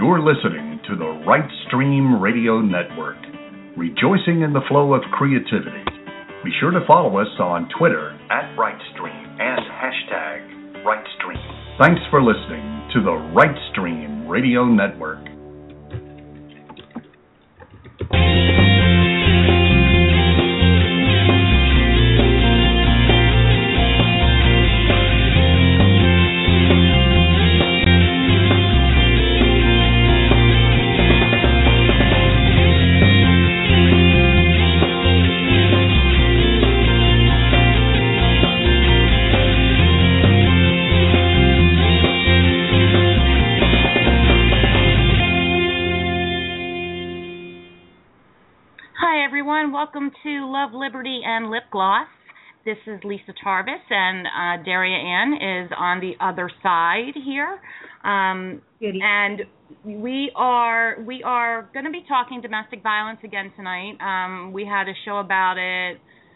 You're listening to the Right Stream Radio Network, rejoicing in the flow of creativity. Be sure to follow us on Twitter @RightStream and #RightStream. Thanks for listening to the Right Stream Radio Network. Welcome to Love, Liberty, and Lip Gloss. This is Lisa Tarvis, and Daria Ann is on the other side here. And we are going to be talking domestic violence again tonight. We had a show about it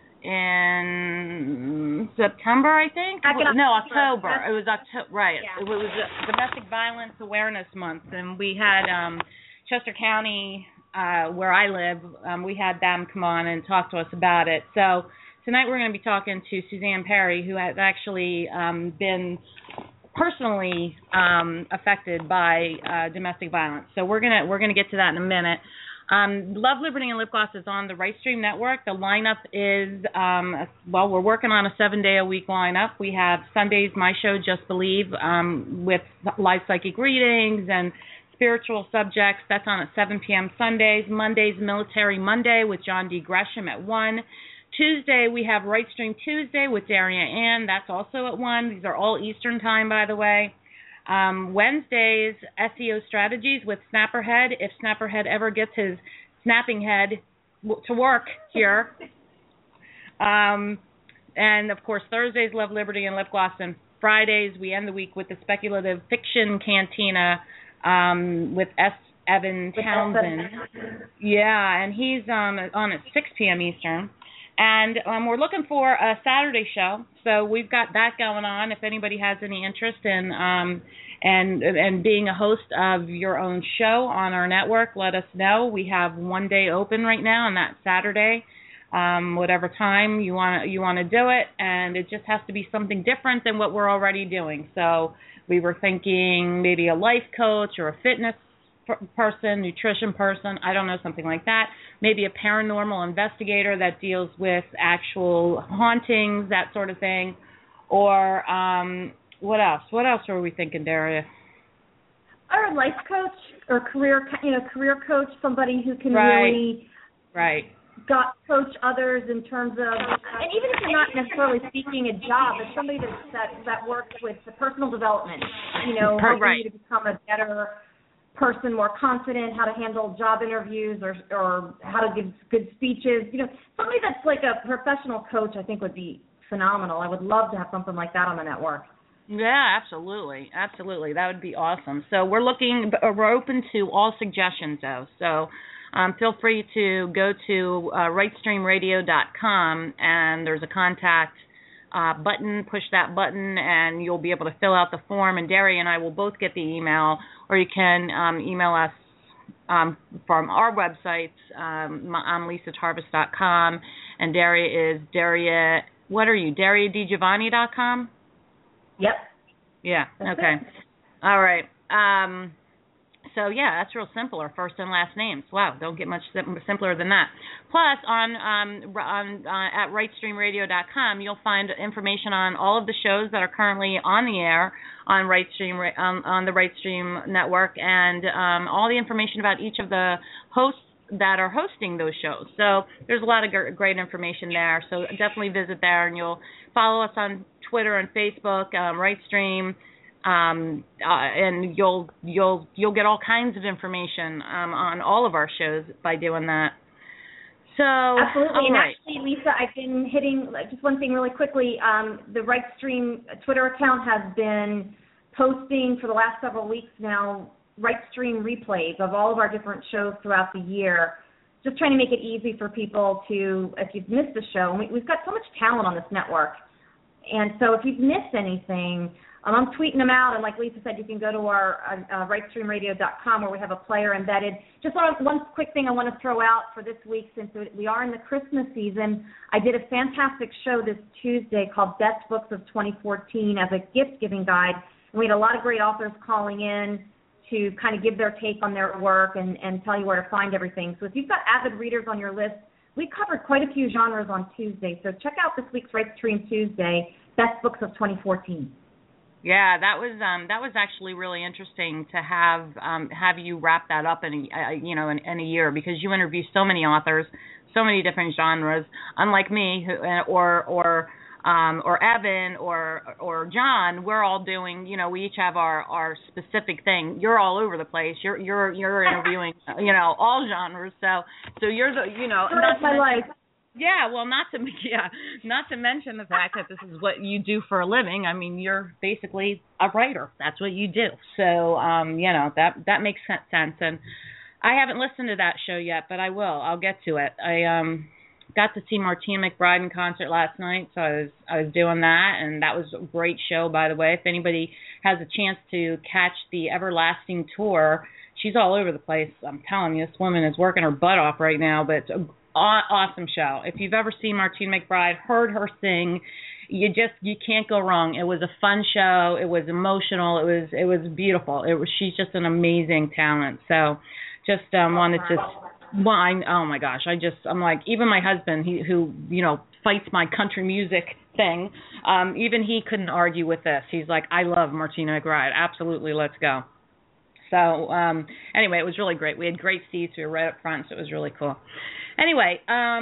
in September, I think. October. It was October, right? Yeah. It was Domestic Violence Awareness Month, and we had Chester County. Where I live, we had them come on and talk to us about it. So tonight we're going to be talking to Suzanne Perry, who has actually been personally affected by domestic violence. So we're gonna get to that in a minute. Love, Liberty, and Lip Gloss is on the Right Stream Network. The lineup is, we're working on a 7-day-a-week lineup. We have Sundays, my show, Just Believe, with live psychic readings and spiritual subjects. That's on at 7 p.m. Sundays. Mondays, Military Monday with John D. Gresham at 1. Tuesday, we have Right Stream Tuesday with Daria Ann. That's also at 1. These are all Eastern time, by the way. Wednesdays, SEO Strategies with Snapperhead. If Snapperhead ever gets his snapping head to work here. And, of course, Thursdays, Love, Liberty, and Lip Gloss. And Fridays, we end the week with the Speculative Fiction Cantina with S. Evan Townsend. Yeah, and he's on at 6 p.m. Eastern. And we're looking for a Saturday show, so we've got that going on. If anybody has any interest in and being a host of your own show on our network, let us know. We have one day open right now, and that's Saturday. Whatever time you want to do it, and it just has to be something different than what we're already doing. So we were thinking maybe a life coach or a fitness person, nutrition person, I don't know, something like that. Maybe a paranormal investigator that deals with actual hauntings, that sort of thing. Or what else? What else were we thinking, Daria? Or a life coach or career coach, somebody who can really coach others in terms of, and even if you're not necessarily seeking a job, it's somebody that works with the personal development, helping you to become a better person, more confident, how to handle job interviews or how to give good speeches. Somebody that's like a professional coach, I think, would be phenomenal. I would love to have something like that on the network. Yeah, absolutely. That would be awesome. So we're open to all suggestions, though. So feel free to go to rightstreamradio.com, and there's a contact button. Push that button, and you'll be able to fill out the form. And Daria and I will both get the email, or you can email us from our websites. I'm lisatarvis.com, and Daria is Daria. What are you? DariaDiGiovanni.com? Yep. Yeah. That's okay. it. All right. So, yeah, that's real simple, our first and last names. Wow, don't get much simpler than that. Plus, at rightstreamradio.com, you'll find information on all of the shows that are currently on the air on on the Right Stream Network, and all the information about each of the hosts that are hosting those shows. So there's a lot of great information there. So definitely visit there, and you'll follow us on Twitter and Facebook, Right Stream. And you'll get all kinds of information on all of our shows by doing that. So absolutely, and actually, Lisa, I've been hitting just one thing really quickly. The Right Stream Twitter account has been posting for the last several weeks now Right Stream replays of all of our different shows throughout the year. Just trying to make it easy for people to, if you've missed a show, and we've got so much talent on this network. And so if you've missed anything, I'm tweeting them out, and like Lisa said, you can go to our rightstreamradio.com where we have a player embedded. Just one quick thing I want to throw out for this week, since we are in the Christmas season. I did a fantastic show this Tuesday called Best Books of 2014 as a gift-giving guide. And we had a lot of great authors calling in to kind of give their take on their work and tell you where to find everything. So if you've got avid readers on your list, we covered quite a few genres on Tuesday. So check out this week's Right Stream Tuesday, Best Books of 2014. Yeah, that was actually really interesting to have you wrap that up in a year, because you interview so many authors, so many different genres. Unlike me, or Evan or John, we're all doing, we each have our specific thing. You're all over the place. You're interviewing all genres. So you're the that's my life. Yeah, well, not to mention the fact that this is what you do for a living. I mean, you're basically a writer. That's what you do. So, that makes sense. And I haven't listened to that show yet, but I will. I'll get to it. I got to see Martina McBride in concert last night, so I was doing that, and that was a great show, by the way. If anybody has a chance to catch the Everlasting tour, she's all over the place. I'm telling you, this woman is working her butt off right now, but it's a awesome show. If you've ever seen Martina McBride, heard her sing, you can't go wrong. It was a fun show. It was emotional. It was beautiful. She's just an amazing talent. So just wanted to. Well, oh my gosh, I'm like, even my husband, who fights my country music thing, even he couldn't argue with this. He's like, I love Martina McBride. Absolutely, let's go. So anyway, it was really great. We had great seats. We were right up front, so it was really cool. Anyway,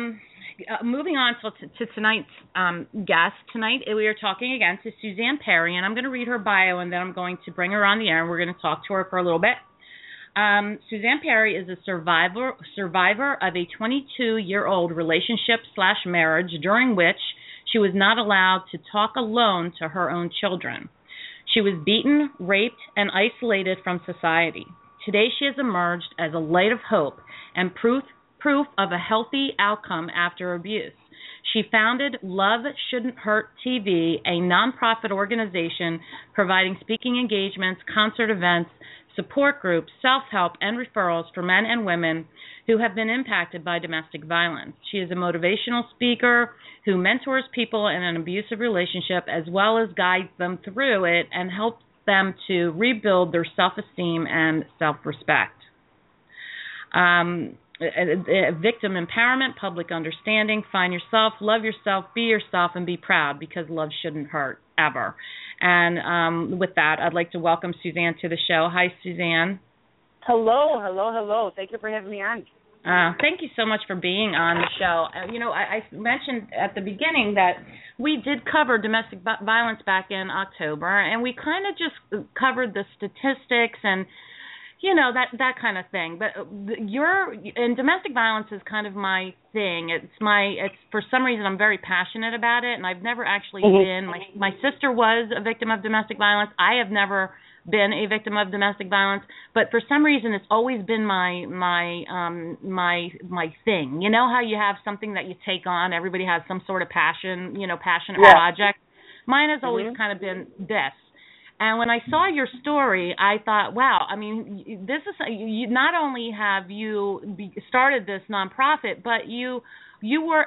moving on to tonight's guest. Tonight we are talking again to Suzanne Perry, and I'm going to read her bio, and then I'm going to bring her on the air, and we're going to talk to her for a little bit. Suzanne Perry is a survivor of a 22-year-old relationship/marriage during which she was not allowed to talk alone to her own children. She was beaten, raped, and isolated from society. Today she has emerged as a light of hope and proof of a healthy outcome after abuse. She founded Love Shouldn't Hurt TV, a nonprofit organization providing speaking engagements, concert events, support groups, self-help, and referrals for men and women who have been impacted by domestic violence. She is a motivational speaker who mentors people in an abusive relationship as well as guides them through it and helps them to rebuild their self-esteem and self-respect. Victim empowerment, public understanding, find yourself, love yourself, be yourself, and be proud, because love shouldn't hurt, ever. And with that, I'd like to welcome Suzanne to the show. Hi, Suzanne. Hello. Thank you for having me on. Thank you so much for being on the show. I mentioned at the beginning that we did cover domestic violence back in October, and we kind of just covered the statistics and that kind of thing. But and domestic violence is kind of my thing. It's for some reason I'm very passionate about it, and I've never actually been. My sister was a victim of domestic violence. I have never been a victim of domestic violence, but for some reason it's always been my thing. You know how you have something that you take on? Everybody has some sort of passionate project. Mine has always kind of been this. And when I saw your story, I thought, wow, I mean, this is you. Not only have you started this nonprofit, but you were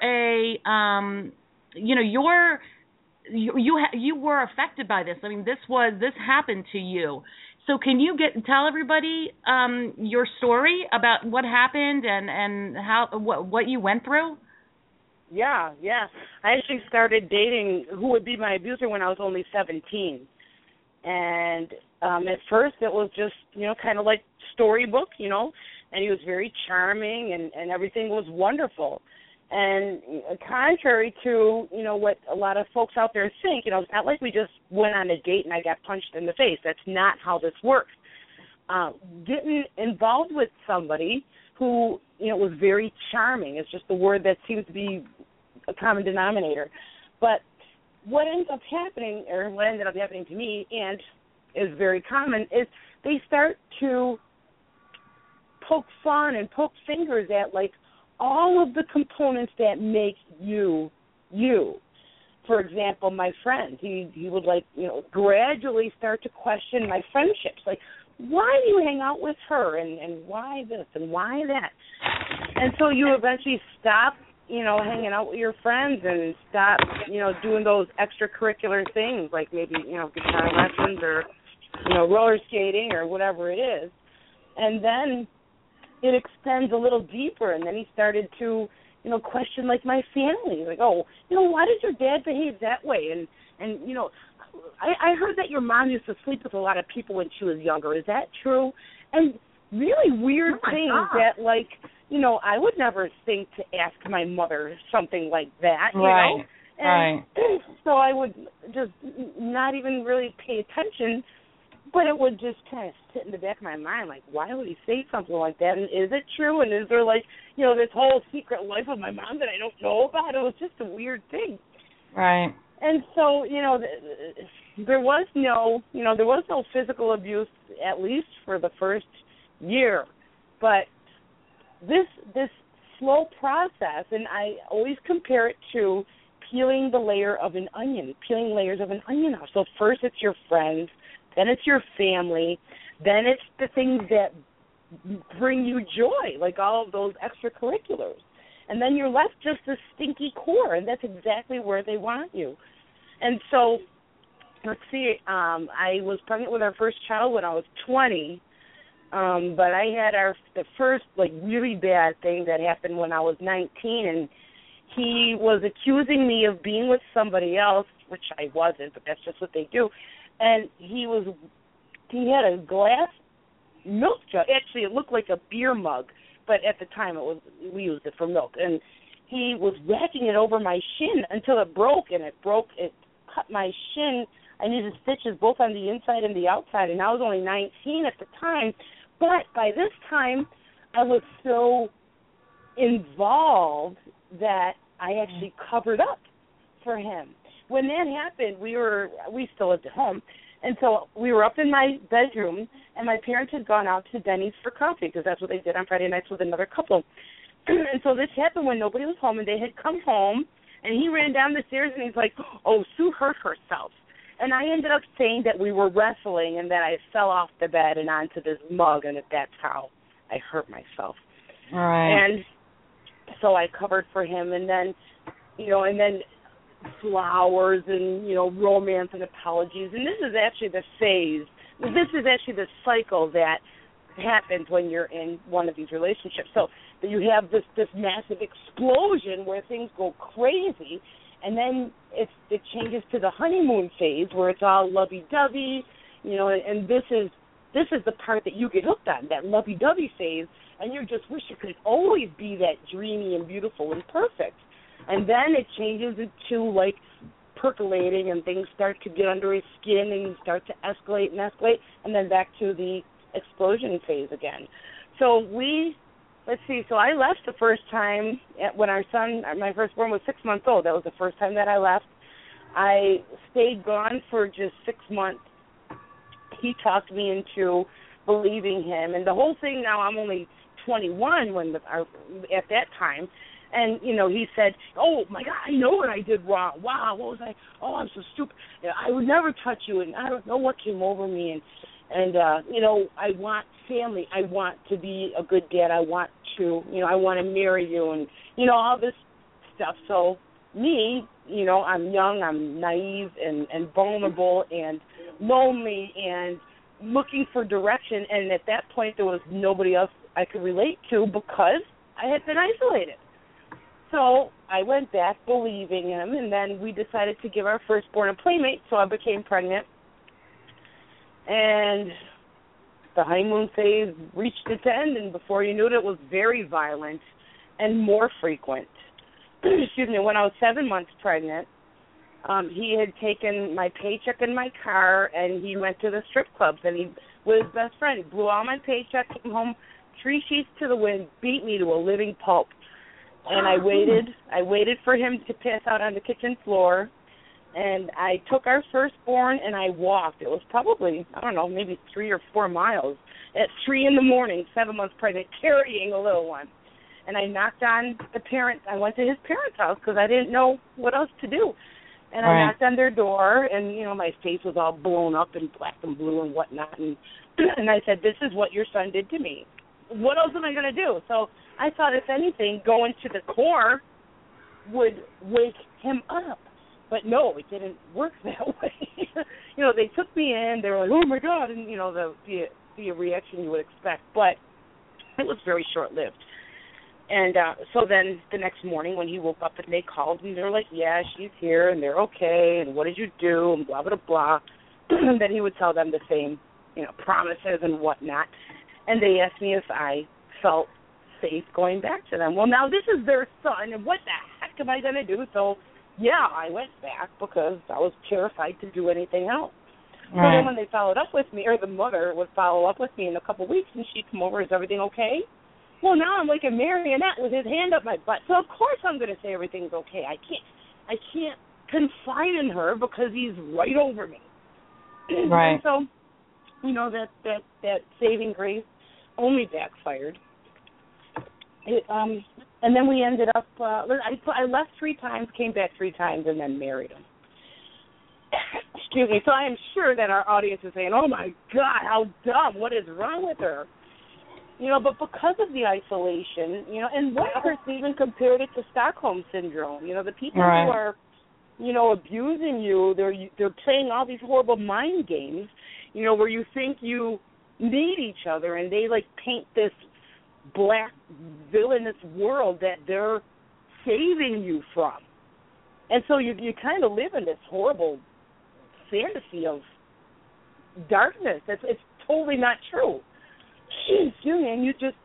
you were affected by this. I mean, this happened to you. So can you tell everybody your story about what happened and what you went through? Yeah. I actually started dating who would be my abuser when I was only 17. And at first it was just, kind of like storybook, and he was very charming and everything was wonderful. And contrary to, what a lot of folks out there think, it's not like we just went on a date and I got punched in the face. That's not how this works. Getting involved with somebody who, was very charming is just the word that seems to be a common denominator. But what ended up happening to me, and is very common, is they start to poke fun and poke fingers at, all of the components that make you, you. for example, my friends, he would, like, you know, gradually start to question my friendships. Like, why do you hang out with her, and why this and why that? And so you eventually stop, you know, hanging out with your friends and stop, you know, doing those extracurricular things like maybe, you know, guitar lessons or, you know, roller skating or whatever it is. And then it extends a little deeper, and then he started to, you know, question, like, my family. Like, oh, you know, why did your dad behave that way? And you know, I heard that your mom used to sleep with a lot of people when she was younger. Is that true? And really weird things that, like, you know, I would never think to ask my mother something like that, you know? And so I would just not even really pay attention, but it would just kind of sit in the back of my mind, like, why would he say something like that? And is it true? And is there, like, you know, this whole secret life of my mom that I don't know about? It was just a weird thing. Right. And so, you know, there was no physical abuse, at least for the first year. But this slow process, and I always compare it to peeling layers of an onion off. So first it's your friends, then it's your family, then it's the things that bring you joy, like all of those extracurriculars. And then you're left just a stinky core, and that's exactly where they want you. And so, let's see, I was pregnant with our first child when I was 20, but I had the first, like, really bad thing that happened when I was 19, and he was accusing me of being with somebody else, which I wasn't, but that's just what they do. And he had a glass milk jug. Actually, it looked like a beer mug, but at the time we used it for milk. And he was whacking it over my shin until it broke, and it cut my shin. I needed stitches both on the inside and the outside, and I was only 19 at the time. But by this time, I was so involved that I actually covered up for him. When that happened, we still lived at home, and so we were up in my bedroom, and my parents had gone out to Denny's for coffee, because that's what they did on Friday nights with another couple. And so this happened when nobody was home, and they had come home, and he ran down the stairs, and he's like, oh, Sue hurt herself. And I ended up saying that we were wrestling and that I fell off the bed and onto this mug, and that's how I hurt myself. All right. And so I covered for him, and then, you know, flowers and, you know, romance and apologies. And this is actually the phase. This is actually the cycle that happens when you're in one of these relationships. So that you have this massive explosion where things go crazy, and then it changes to the honeymoon phase where it's all lovey-dovey, you know, and this is the part that you get hooked on, that lovey-dovey phase, and you just wish it could always be that dreamy and beautiful and perfect. And then it changes into, like, percolating, and things start to get under his skin and start to escalate, and then back to the explosion phase again. So so I left the first time when our son, my firstborn, was 6 months old. That was the first time that I left. I stayed gone for just 6 months. He talked me into believing him. And the whole thing, now I'm only 21 at that time. And, you know, he said, oh, my God, I know what I did wrong. Wow, what was I? Oh, I'm so stupid. I would never touch you, and I don't know what came over me. And you know, I want family. I want to be a good dad. I want to marry you, and, you know, all this stuff. So me, you know, I'm young, I'm naive and vulnerable and lonely and looking for direction. And at that point, there was nobody else I could relate to because I had been isolated. So I went back believing him, and then we decided to give our firstborn a playmate, so I became pregnant. And the honeymoon phase reached its end, and before you knew it, it was very violent and more frequent. Excuse me, when I was 7 months pregnant, he had taken my paycheck in my car, and he went to the strip clubs, and he, with his best friend, blew all my paycheck, came home 3 sheets to the wind, beat me to a living pulp. And I waited for him to pass out on the kitchen floor, and I took our firstborn and I walked. It was probably, I don't know, maybe 3 or 4 miles at 3 a.m, 7 months pregnant, carrying a little one. And I knocked on the parents. I went to his parents' house because I didn't know what else to do. And I knocked on their door, and, my face was all blown up and black and blue and whatnot. And I said, this is what your son did to me. What else am I going to do? So I thought, if anything, going to the core would wake him up. But no, it didn't work that way. They took me in. They were like, oh, my God, and, the reaction you would expect. But it was very short-lived. And so then the next morning when he woke up and they called me, they were like, yeah, she's here, and they're okay, and what did you do, and blah, blah, blah. And then he would tell them the same, promises and whatnot. And they asked me if I felt safe going back to them. Well, now this is their son, and what the heck am I going to do? So, yeah, I went back because I was terrified to do anything else. Right. So then when they followed up with me, or the mother would follow up with me in a couple of weeks, and she'd come over, is everything okay? Well, now I'm like a marionette with his hand up my butt. So of course I'm going to say everything's okay. I can't confide in her because he's right over me. Right. And so, that saving grace only backfired. And then we ended up. I left 3 times, came back 3 times, and then married him. Excuse me. So I am sure that our audience is saying, "Oh my God, how dumb! What is wrong with her?" But because of the isolation, and one person even compared it to Stockholm Syndrome. The people who are, abusing you, they're playing all these horrible mind games, where you think you need each other, and they, paint this black, villainous world that they're saving you from. And so you kind of live in this horrible fantasy of darkness. It's totally not true. Excuse me, and you just,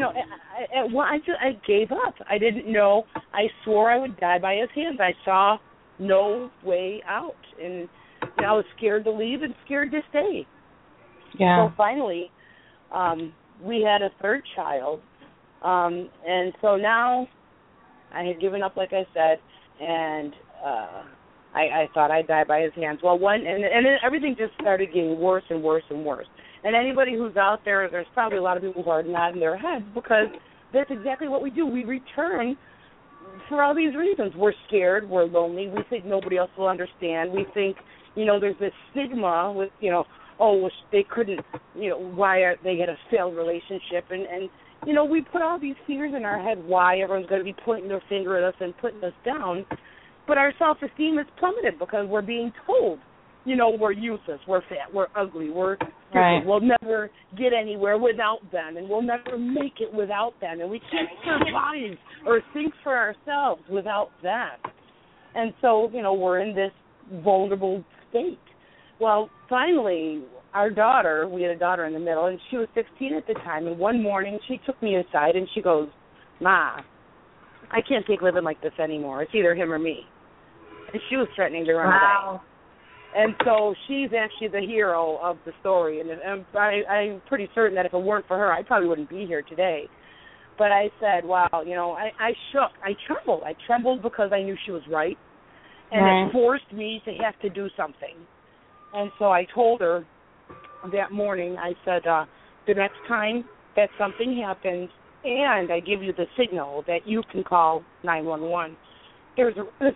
I gave up. I didn't know. I swore I would die by his hands. I saw no way out, and I was scared to leave and scared to stay. Yeah. So finally, we had a 3rd child, and so now I had given up, like I said, and I thought I'd die by his hands. Well, and then everything just started getting worse and worse and worse. And anybody who's out there, there's probably a lot of people who are nodding their heads because that's exactly what we do. We return for all these reasons. We're scared. We're lonely. We think nobody else will understand. We think, there's this stigma with, they couldn't, why they had a failed relationship. And we put all these fears in our head why everyone's going to be pointing their finger at us and putting us down. But our self-esteem is plummeted because we're being told, we're useless, we're fat, we're ugly, we're stupid, we'll never get anywhere without them, and we'll never make it without them, and we can't survive or think for ourselves without them. And so, we're in this vulnerable state. Well, finally, our daughter, we had a daughter in the middle, and she was 16 at the time, and one morning she took me aside and she goes, Ma, I can't take living like this anymore. It's either him or me. And she was threatening to run away. And so she's actually the hero of the story. And I'm pretty certain that if it weren't for her, I probably wouldn't be here today. But I said, wow, I shook. I trembled. I trembled because I knew she was right. And it forced me to have to do something. And so I told her that morning, I said, the next time that something happens and I give you the signal that you can call 911, there's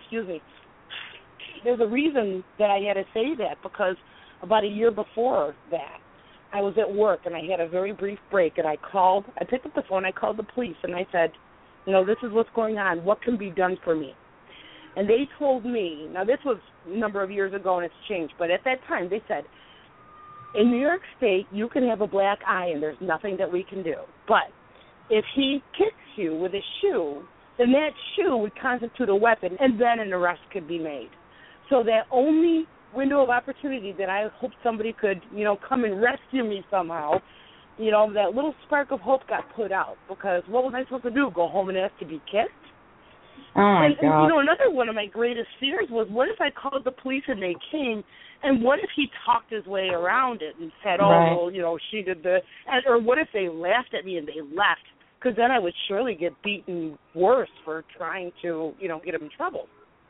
a reason that I had to say that, because about a year before that, I was at work and I had a very brief break, and I picked up the phone, I called the police, and I said, this is what's going on. What can be done for me? And they told me, now this was a number of years ago and it's changed, but at that time they said, in New York State, you can have a black eye and there's nothing that we can do. But if he kicks you with a shoe, then that shoe would constitute a weapon, and then an arrest could be made. So that only window of opportunity that I hoped somebody could, come and rescue me somehow, that little spark of hope got put out, because what was I supposed to do, go home and ask to be kicked? Oh, my God. And, another one of my greatest fears was, what if I called the police and they came, and what if he talked his way around it and said, she did this, or what if they laughed at me and they left? Because then I would surely get beaten worse for trying to, get him in trouble.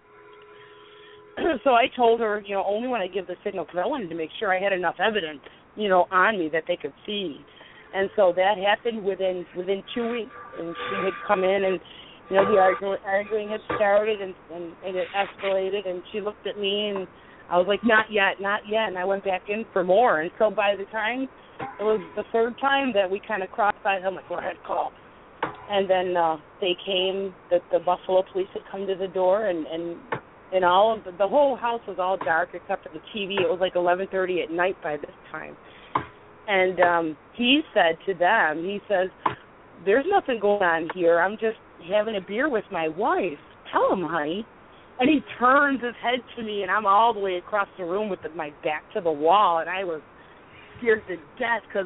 So I told her, only when I give the signal, because I wanted to make sure I had enough evidence, on me that they could see. And so that happened within 2 weeks, and she had come in, and the arguing had started and it escalated, and she looked at me, and I was like, not yet, and I went back in for more. And so by the time it was the third time that we kind of crossed eyes, I'm like, go ahead, call. And then they came, the Buffalo police had come to the door, and all of the whole house was all dark except for the TV. It was like 11:30 at night by this time. And he said to them, he says, there's nothing going on here. I'm just having a beer with my wife. Tell him, honey. And he turns his head to me, and I'm all the way across the room with my back to the wall, and I was scared to death because,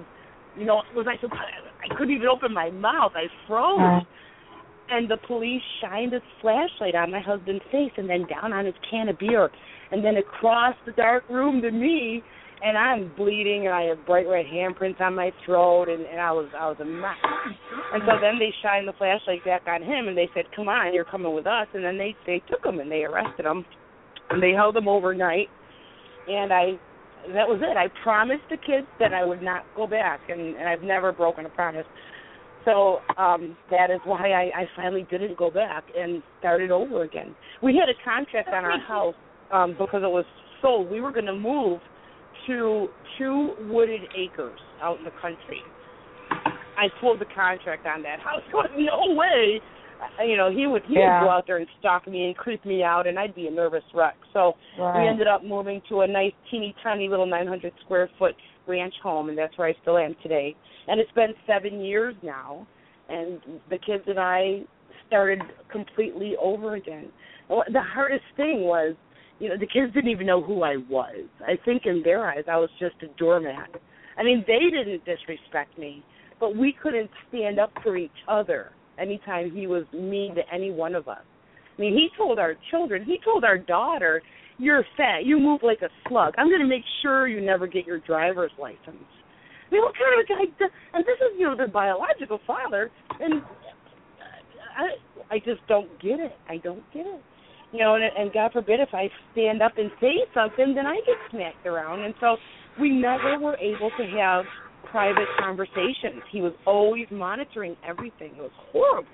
I couldn't even open my mouth. I froze. And the police shined a flashlight on my husband's face and then down on his can of beer and then across the dark room to me, and I'm bleeding, and I have bright red handprints on my throat, and I was a mess. And so then they shined the flashlight back on him, and they said, come on, you're coming with us. And then they took him, and they arrested him, and they held him overnight. And that was it. I promised the kids that I would not go back, and I've never broken a promise. So that is why I finally didn't go back and started over again. We had a contract on our house because it was sold. We were going to move to 2 wooded acres out in the country. I pulled the contract on that house. No way. He would go out there and stalk me and creep me out, and I'd be a nervous wreck. So we ended up moving to a nice, teeny, tiny little 900-square-foot ranch home, and that's where I still am today. And it's been 7 years now, and the kids and I started completely over again. The hardest thing was, the kids didn't even know who I was. I think in their eyes I was just a doormat. I mean, they didn't disrespect me, but we couldn't stand up for each other anytime he was mean to any one of us. I mean, he told our daughter, you're fat, you move like a slug. I'm going to make sure you never get your driver's license. I mean, what kind of a guy does, and this is, their biological father, and I just don't get it. I don't get it. And God forbid if I stand up and say something, then I get smacked around. And so we never were able to have private conversations. He was always monitoring everything. It was horrible.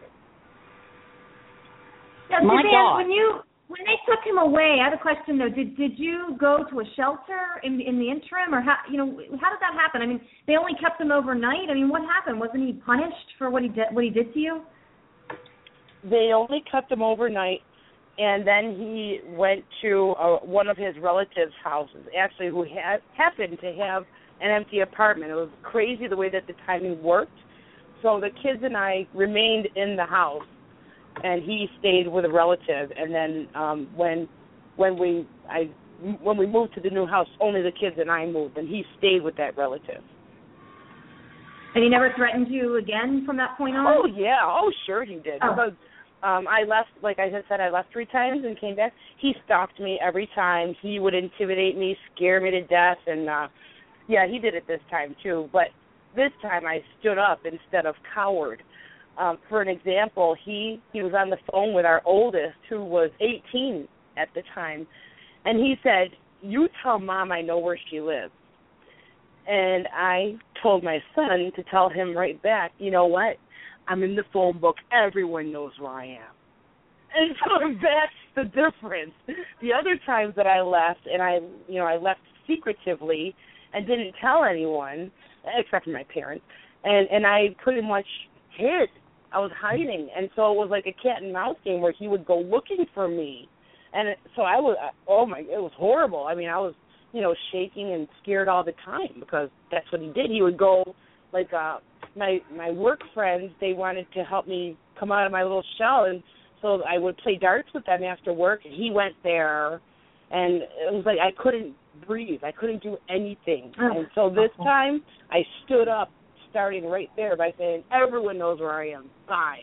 Now, when they took him away, I have a question though. Did you go to a shelter in the interim, or how did that happen? I mean, they only kept him overnight. I mean, what happened? Wasn't he punished for what he did to you? They only kept him overnight. And then he went to one of his relatives' houses, actually, who happened to have an empty apartment. It was crazy the way that the timing worked. So the kids and I remained in the house, and he stayed with a relative. And then when we moved to the new house, only the kids and I moved, and he stayed with that relative. And he never threatened you again from that point on? Oh, yeah. Oh, sure he did. Because I left, like I said, I left 3 times and came back. He stalked me every time. He would intimidate me, scare me to death, and he did it this time too. But this time I stood up instead of cowered. For an example, he was on the phone with our oldest, who was 18 at the time, and he said, "You tell Mom I know where she lives." And I told my son to tell him right back, you know what? I'm in the phone book. Everyone knows where I am. And so that's the difference. The other times that I left, and I left secretively and didn't tell anyone, except for my parents, and I pretty much hid. I was hiding. And so it was like a cat and mouse game where he would go looking for me. And so it was horrible. I mean, I was, shaking and scared all the time because that's what he did. He would go, like, my work friends, they wanted to help me come out of my little shell, and so I would play darts with them after work, and he went there, and it was like I couldn't breathe. I couldn't do anything. And so this time I stood up, starting right there by saying, everyone knows where I am. Bye.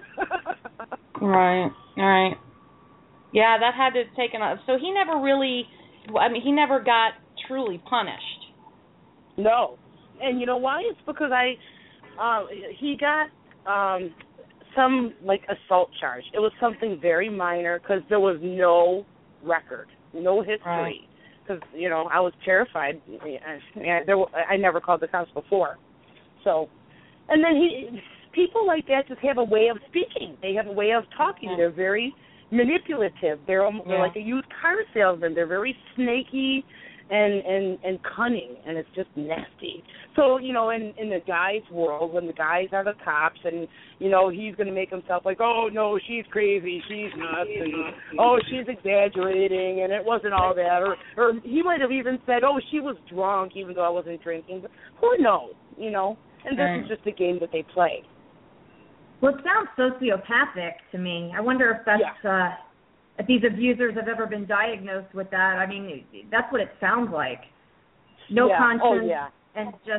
Right. Yeah, that had to take enough. So he never got truly punished. No. And you know why? It's because he got some, like, assault charge. It was something very minor because there was no record, no history. Because, I was terrified. I never called the cops before. So, and then people like that just have a way of speaking. They have a way of talking. Yeah. They're very manipulative. They're like a used car salesman. They're very snaky and cunning, and it's just nasty. So, you know, in the guy's world, when the guys are the cops, and, you know, he's going to make himself like, oh, no, she's crazy, she's nuts, and, oh, she's exaggerating, and it wasn't all that. Or he might have even said, oh, she was drunk, even though I wasn't drinking. But who knows, you know? And this is just a game that they play. Well, it sounds sociopathic to me. I wonder if that's... if these abusers have ever been diagnosed with that. I mean, that's what it sounds like. No conscience and just,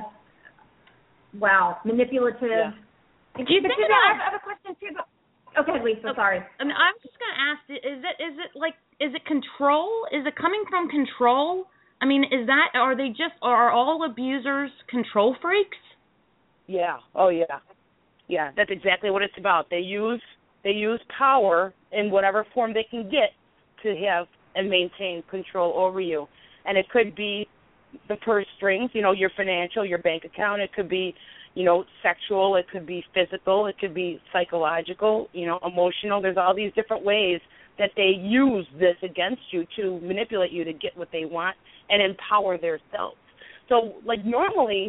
manipulative. Yeah. Do you think I have a question too. Okay, Lisa, sorry. I mean, I'm just going to ask, is it control? Is it coming from control? I mean, are all abusers control freaks? Yeah. Oh, yeah. Yeah, that's exactly what it's about. They use power in whatever form they can get to have and maintain control over you. And it could be the purse strings, you know, your financial, your bank account. It could be, you know, sexual. It could be physical. It could be psychological, you know, emotional. There's all these different ways that they use this against you to manipulate you to get what they want and empower themselves. So, like, normally,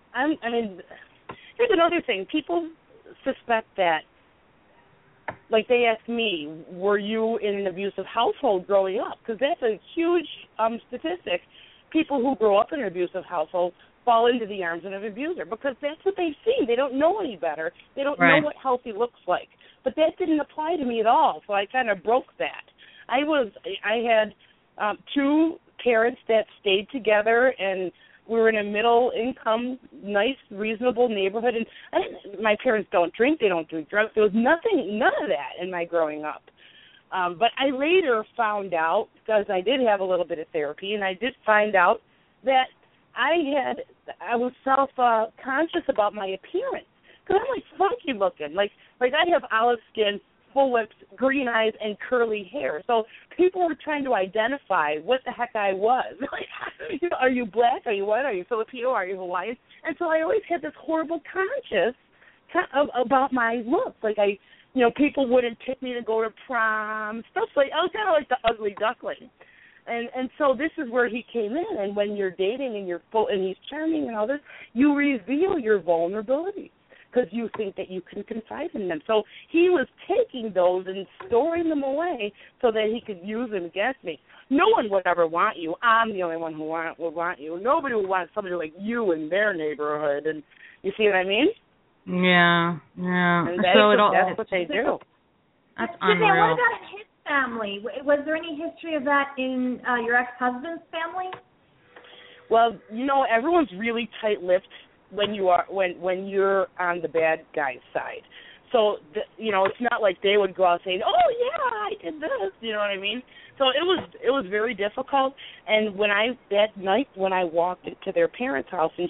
here's another thing. People suspect that, like, they ask me, were you in an abusive household growing up? Because that's a huge statistic. People who grow up in an abusive household fall into the arms of an abuser because that's what they've seen. They don't know any better. They don't know what healthy looks like. But that didn't apply to me at all, so I kind of broke that. I had two parents that stayed together, and we were in a middle-income, nice, reasonable neighborhood. And my parents don't drink. They don't do drugs. There was none of that in my growing up. But I later found out, because I did have a little bit of therapy, and I did find out that I was self-conscious about my appearance. Because I'm, like, funky looking. Like I have olive skin, full lips, green eyes, and curly hair. So people were trying to identify what the heck I was. Like, you know, are you black? Are you white? Are you Filipino? Are you Hawaiian? And so I always had this horrible conscience about my looks. Like, people wouldn't pick me to go to prom, stuff like, I was kind of like the ugly duckling. And so this is where he came in. And when you're dating and and he's charming and all this, you reveal your vulnerabilities, because you think that you can confide in them. So he was taking those and storing them away so that he could use them against me. No one would ever want you. I'm the only one who would want you. Nobody would want somebody like you in their neighborhood. And you see what I mean? Yeah. And that's what they do. That's unreal. What about in his family? Was there any history of that in your ex-husband's family? Well, you know, everyone's really tight-lipped when you're on the bad guy's side. So, it's not like they would go out saying, oh, yeah, I did this, you know what I mean? So it was very difficult. And that night when I walked into their parents' house, and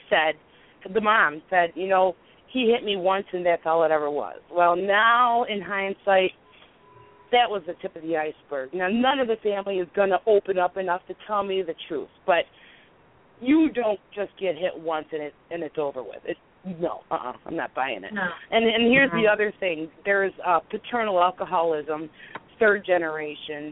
the mom said, you know, he hit me once and that's all it ever was. Well, now in hindsight, that was the tip of the iceberg. Now, none of the family is going to open up enough to tell me the truth, but you don't just get hit once and it's over with. I'm not buying it. No. And here's the other thing. There's paternal alcoholism, third generation,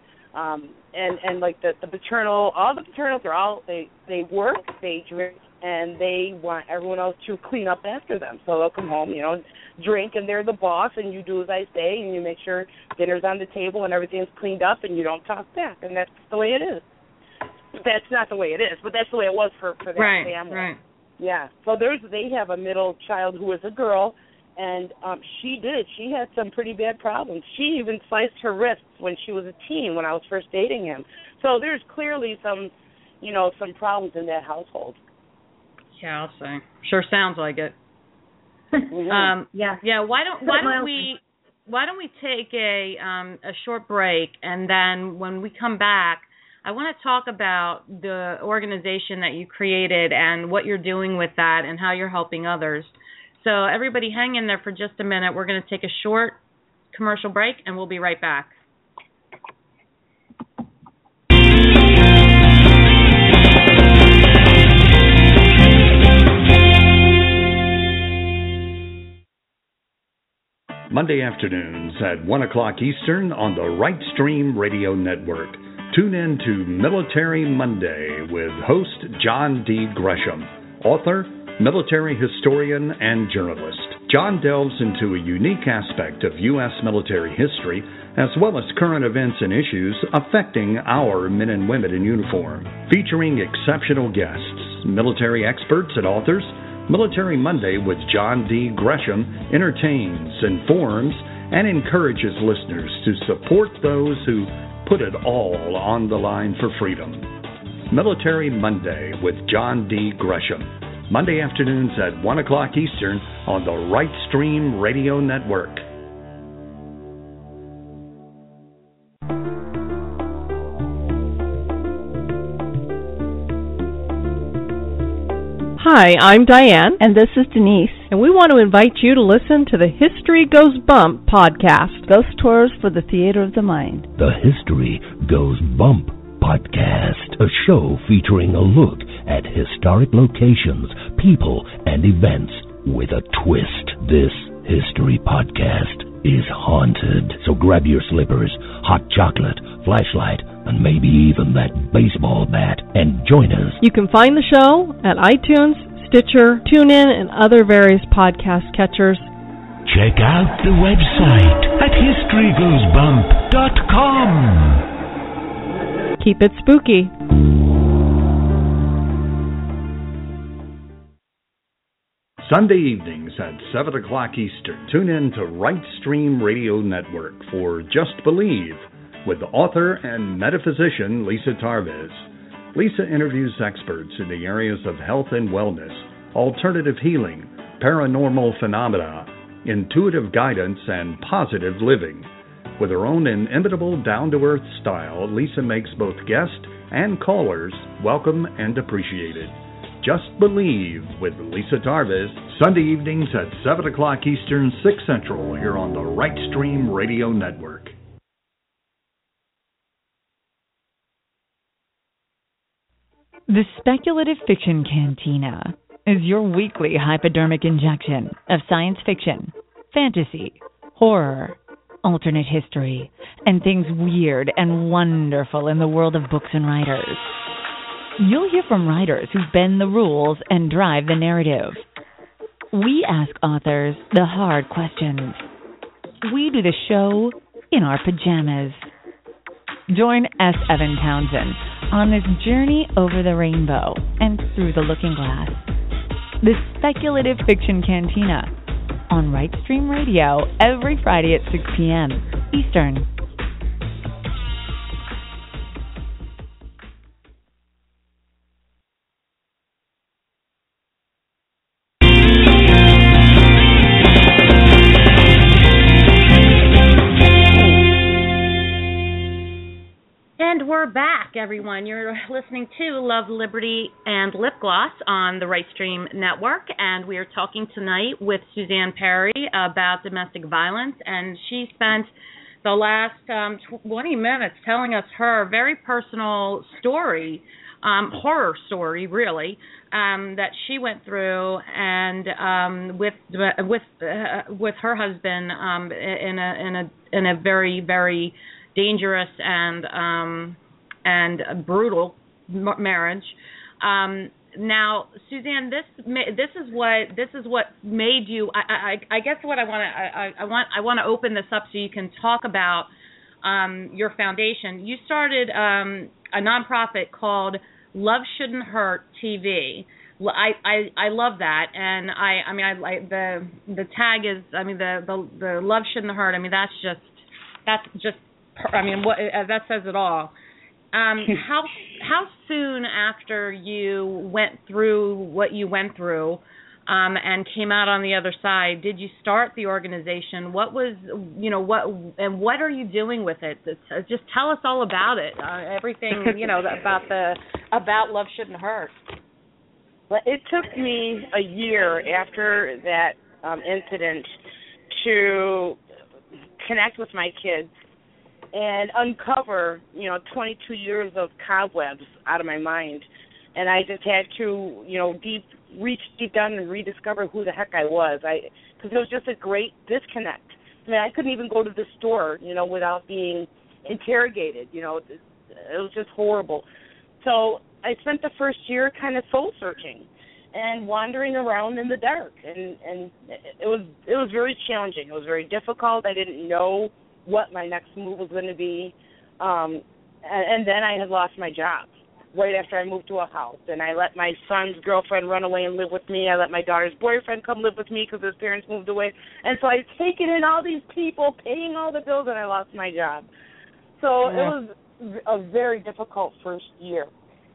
and like the paternal, all the paternals they work, they drink, and they want everyone else to clean up after them. So they'll come home, drink, and they're the boss, and you do as I say, and you make sure dinner's on the table and everything's cleaned up, and you don't talk back, and that's the way it is. That's not the way it is, but that's the way it was for that family. Right. Yeah. So they have a middle child who is a girl, and she had some pretty bad problems. She even sliced her wrists when she was a teen when I was first dating him. So there's clearly some problems in that household. Yeah, I'll say. Sure sounds like it. Yeah. Why don't we take a short break, and then when we come back, I want to talk about the organization that you created and what you're doing with that and how you're helping others. So everybody hang in there for just a minute. We're going to take a short commercial break, and we'll be right back. Monday afternoons at 1 o'clock Eastern on the Right Stream Radio Network. Tune in to Military Monday with host John D. Gresham, author, military historian, and journalist. John delves into a unique aspect of U.S. military history, as well as current events and issues affecting our men and women in uniform. Featuring exceptional guests, military experts, and authors, Military Monday with John D. Gresham entertains, informs, and encourages listeners to support those who put it all on the line for freedom. Military Monday with John D. Gresham. Monday afternoons at 1 o'clock Eastern on the Right Stream Radio Network. Hi, I'm Diane. And this is Denise. And we want to invite you to listen to the History Goes Bump podcast. Ghost Tours for the Theater of the Mind. The History Goes Bump podcast. A show featuring a look at historic locations, people, and events with a twist. This history podcast is haunted. So grab your slippers, hot chocolate, flashlight, and maybe even that baseball bat, and join us. You can find the show at iTunes, Stitcher, TuneIn, and other various podcast catchers. Check out the website at historygoesbump.com. Keep it spooky. Sunday evenings at 7 o'clock Eastern. Tune in to Right Stream Radio Network for Just Believe with the author and metaphysician Lisa Tarvis. Lisa interviews experts in the areas of health and wellness, alternative healing, paranormal phenomena, intuitive guidance, and positive living. With her own inimitable down-to-earth style, Lisa makes both guests and callers welcome and appreciated. Just Believe with Lisa Tarvis, Sunday evenings at 7 o'clock Eastern, 6 Central, here on the Right Stream Radio Network. The Speculative Fiction Cantina is your weekly hypodermic injection of science fiction, fantasy, horror, alternate history, and things weird and wonderful in the world of books and writers. You'll hear from writers who bend the rules and drive the narrative. We ask authors the hard questions. We do the show in our pajamas. Join S. Evan Townsend on this journey over the rainbow and through the looking glass. The Speculative Fiction Cantina on Right Stream Radio every Friday at 6 p.m. Eastern. And we're back, everyone. You're listening to Love, Liberty, and Lip Gloss on the Right Stream Network, and we are talking tonight with Suzanne Perry about domestic violence, and she spent the last 20 minutes telling us her very personal story, horror story, really, that she went through, and with her husband in a very, very dangerous and brutal marriage. Now, Suzanne, this is what made you. I guess what I want to open this up so you can talk about your foundation. You started a nonprofit called Love Shouldn't Hurt TV. I love that, and I like the tag is the Love Shouldn't Hurt. That's just what that says it all. How soon after you went through what you went through and came out on the other side did you start the organization? What was, what are you doing with it? Just tell us all about it. Everything, about Love Shouldn't Hurt. Well, it took me a year after that incident to connect with my kids and uncover, 22 years of cobwebs out of my mind. And I just had to, reach deep down and rediscover who the heck I was. Because it was just a great disconnect I mean, I couldn't even go to the store, without being interrogated. It was just horrible. So I spent the first year kind of soul searching and wandering around in the dark, and it was very challenging. It was very difficult. I didn't know what my next move was going to be, and then I had lost my job right after I moved to a house, and I let my son's girlfriend run away and live with me. I let my daughter's boyfriend come live with me because his parents moved away, and so I'd taken in all these people, paying all the bills, and I lost my job. So It was a very difficult first year.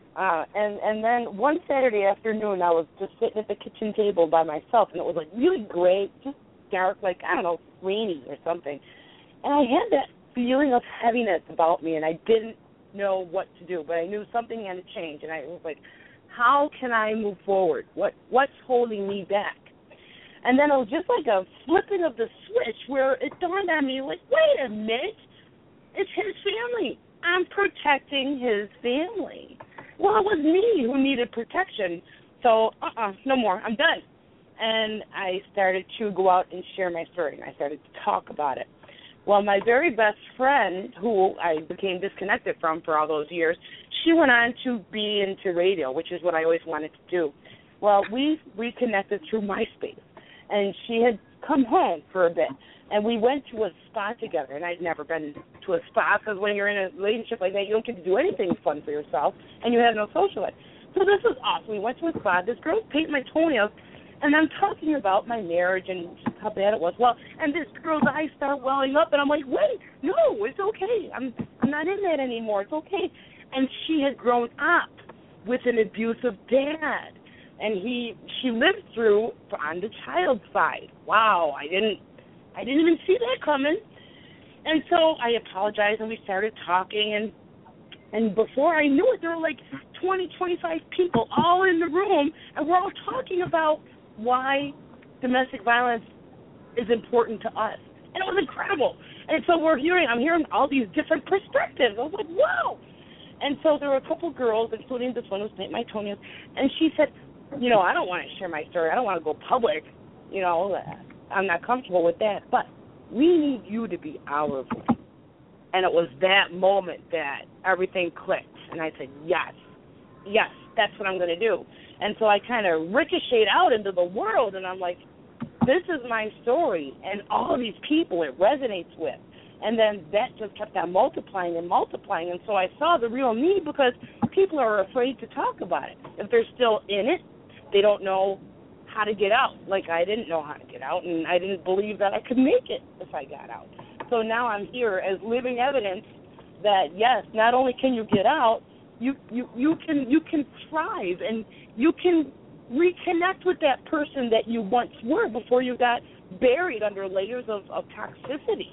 And then one Saturday afternoon, I was just sitting at the kitchen table by myself, and it was like really gray, just dark, like, I don't know, rainy or something. And I had that feeling of heaviness about me, and I didn't know what to do, but I knew something had to change. And I was like, how can I move forward? What's holding me back? And then it was just like a flipping of the switch where it dawned on me, like, wait a minute, it's his family. I'm protecting his family. Well, it was me who needed protection, so no more, I'm done. And I started to go out and share my story, and I started to talk about it. Well, my very best friend, who I became disconnected from for all those years, she went on to be into radio, which is what I always wanted to do. Well, we reconnected through MySpace, and she had come home for a bit, and we went to a spa together, and I'd never been to a spa because when you're in a relationship like that, you don't get to do anything fun for yourself, and you have no social life. So this was awesome. We went to a spa. This girl painted my toenails, and I'm talking about my marriage and how bad it was. Well, and this girl's eyes start welling up, and I'm like, wait, no, it's okay. I'm not in that anymore. It's okay. And she had grown up with an abusive dad, and she lived through on the child's side. Wow, I didn't even see that coming. And so I apologized, and we started talking, and before I knew it, there were like 20, 25 people all in the room, and we're all talking about why domestic violence is important to us. And it was incredible. And so I'm hearing all these different perspectives. I was like, wow. And so there were a couple girls, including this one who's painting my toenails, and she said, I don't want to share my story. I don't want to go public. I'm not comfortable with that. But we need you to be our voice. And it was that moment that everything clicked. And I said, yes, that's what I'm going to do. And so I kind of ricocheted out into the world, and I'm like, this is my story, and all of these people it resonates with. And then that just kept on multiplying and multiplying, and so I saw the real need because people are afraid to talk about it. If they're still in it, they don't know how to get out. Like I didn't know how to get out, and I didn't believe that I could make it if I got out. So now I'm here as living evidence that, yes, not only can you get out, you can thrive, and you can reconnect with that person that you once were before you got buried under layers of toxicity.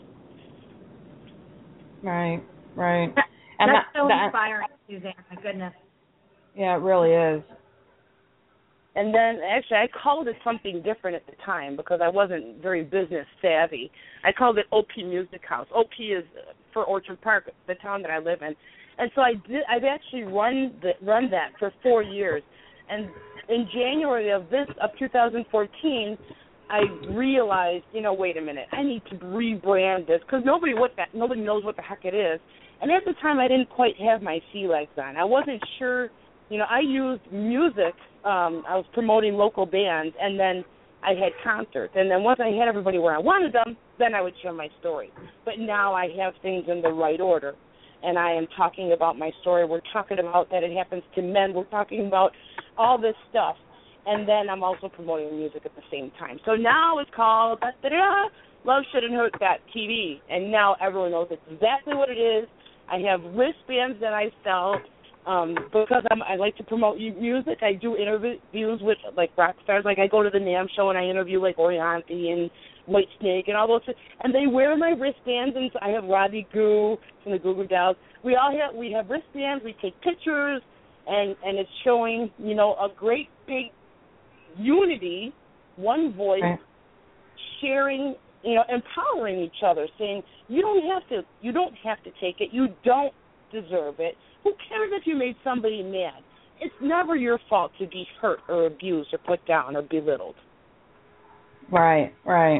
Right. And that's so inspiring, Suzanne. My goodness. Yeah, it really is. And then, actually, I called it something different at the time because I wasn't very business savvy. I called it OP Music House. OP is for Orchard Park, the town that I live in. And so I've actually run that for 4 years. And in January of 2014, I realized, wait a minute, I need to rebrand this because nobody knows what the heck it is. And at the time, I didn't quite have my sea legs on. I wasn't sure. I used music. I was promoting local bands, and then I had concerts. And then once I had everybody where I wanted them, then I would share my story. But now I have things in the right order, and I am talking about my story. We're talking about that it happens to men. We're talking about all this stuff. And then I'm also promoting music at the same time. So now it's called Love Shouldn't Hurt TV. And now everyone knows exactly what it is. I have wristbands that I sell. Because I like to promote music, I do interviews with like rock stars. Like I go to the NAMM show and I interview like Orianthi and Whitesnake and all those things. And they wear my wristbands. And so I have Robbie Goo from the Goo Goo Dolls. We have wristbands. We take pictures, and it's showing a great big unity, one voice, right. Sharing, empowering each other, saying you don't have to take it. You don't deserve it. Who cares if you made somebody mad? It's never your fault to be hurt or abused or put down or belittled. Right.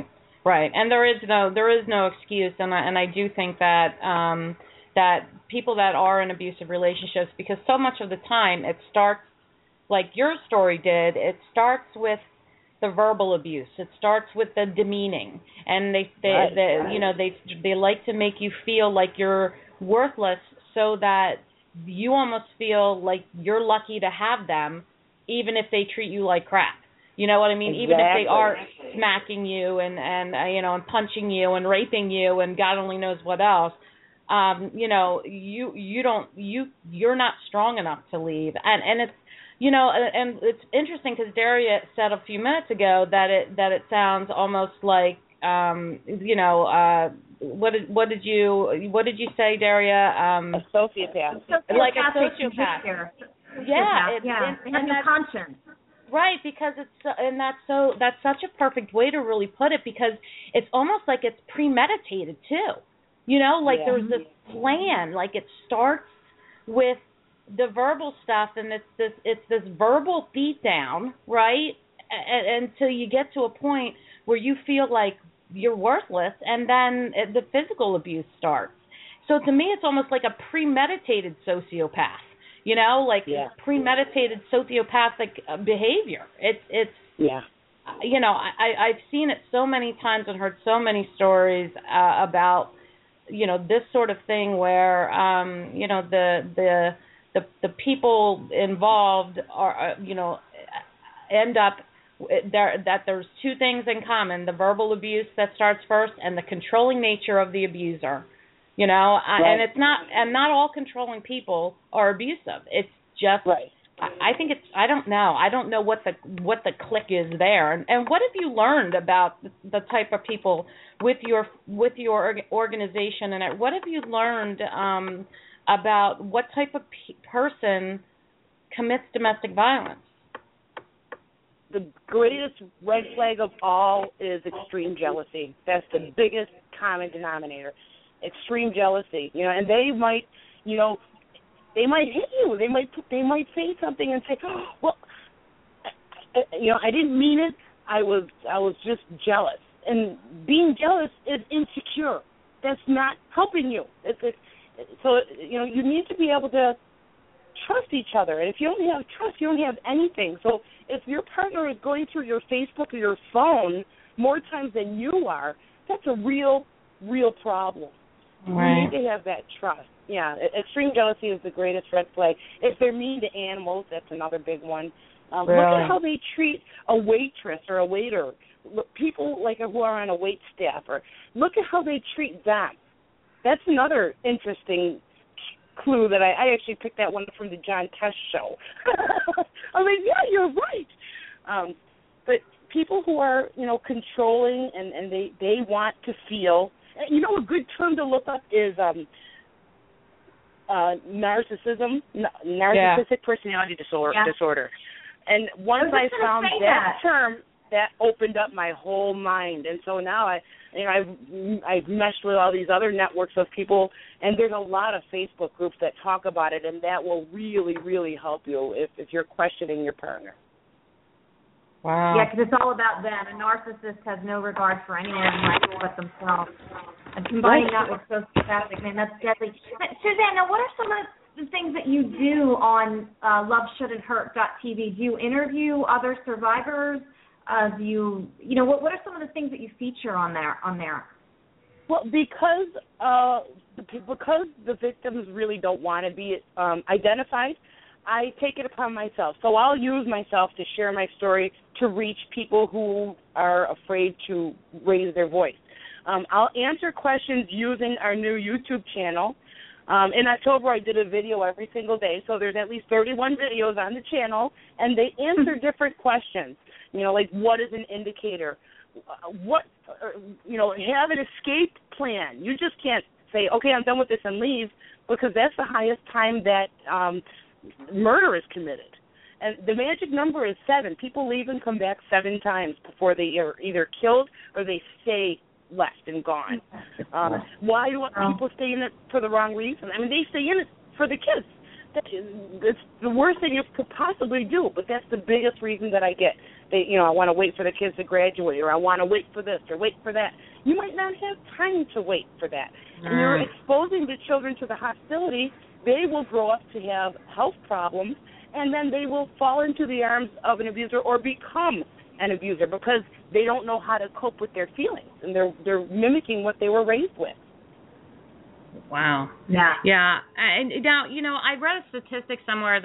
Right, and there is no excuse, and I do think that that people that are in abusive relationships, because so much of the time it starts like your story did. It starts with the verbal abuse. It starts with the demeaning, and they like to make you feel like you're worthless, so that you almost feel like you're lucky to have them, even if they treat you like crap. You know what I mean? Exactly. Even if they are smacking you and and punching you and raping you and God only knows what else. You're not strong enough to leave, and it's. And it's interesting because Daria said a few minutes ago that it sounds almost like what did you say, Daria? A sociopath. Like a sociopath. Yeah, and no conscience. Right, because that's such a perfect way to really put it, because it's almost like it's premeditated too. There's this plan, like it starts with the verbal stuff, and it's this verbal beatdown, right? Until you get to a point where you feel like you're worthless, and then the physical abuse starts. So to me, it's almost like a premeditated sociopath, premeditated sociopathic behavior. I've seen it so many times and heard so many stories about this sort of thing where the people involved are, end up that there's two things in common: the verbal abuse that starts first, and the controlling nature of the abuser. Right. And not all controlling people are abusive. It's just, right. I think it's, I don't know what the click is there. And what have you learned about the type of people with your organization, and what have you learned about what type of person commits domestic violence? The greatest red flag of all is extreme jealousy. That's the biggest common denominator. Extreme jealousy. And they might hit you. They might say something and say, "Oh, well, I didn't mean it. I was just jealous." And being jealous is insecure. That's not helping you. So you need to be able to trust each other. And if you don't have trust, you don't have anything. So if your partner is going through your Facebook or your phone more times than you are, that's a real problem. Right. You need to have that trust. Yeah, extreme jealousy is the greatest red flag. If they're mean to animals, that's another big one. Really? Look at how they treat a waitress or a waiter, people who are on a wait staff, or look at how they treat them. That's another interesting clue that I actually picked that one from the John Tesh show. I'm like, yeah, you're right. But people who are, controlling and they want to feel, a good term to look up is narcissism, narcissistic personality disorder. And once I found that term, that opened up my whole mind. And so now I've meshed with all these other networks of people, and there's a lot of Facebook groups that talk about it, and that will really, really help you if you're questioning your partner. Wow. Yeah, because it's all about them. A narcissist has no regard for anyone but themselves. And combining that with sociopathic, man, that's deadly. Suzanne, now what are some of the things that you do on loveshouldn'thurt.tv? Do you interview other survivors? What are some of the things that you feature on there? Well, because the victims really don't want to be identified, I take it upon myself. So I'll use myself to share my story to reach people who are afraid to raise their voice. I'll answer questions using our new YouTube channel. In October, I did a video every single day, so there's at least 31 videos on the channel, and they answer different questions. Like what is an indicator? Have an escape plan. You just can't say, okay, I'm done with this and leave, because that's the highest time that murder is committed. And the magic number is 7. People leave and come back 7 times before they are either killed or they stay left and gone. Why do people stay in it for the wrong reason? I mean, they stay in it for the kids. It's the worst thing you could possibly do, but that's the biggest reason that I get. I want to wait for the kids to graduate, or I want to wait for this or wait for that. You might not have time to wait for that. And you're exposing the children to the hostility. They will grow up to have health problems, and then they will fall into the arms of an abuser or become an abuser because they don't know how to cope with their feelings, and they're mimicking what they were raised with. Wow. Yeah. And now, I read a statistic somewhere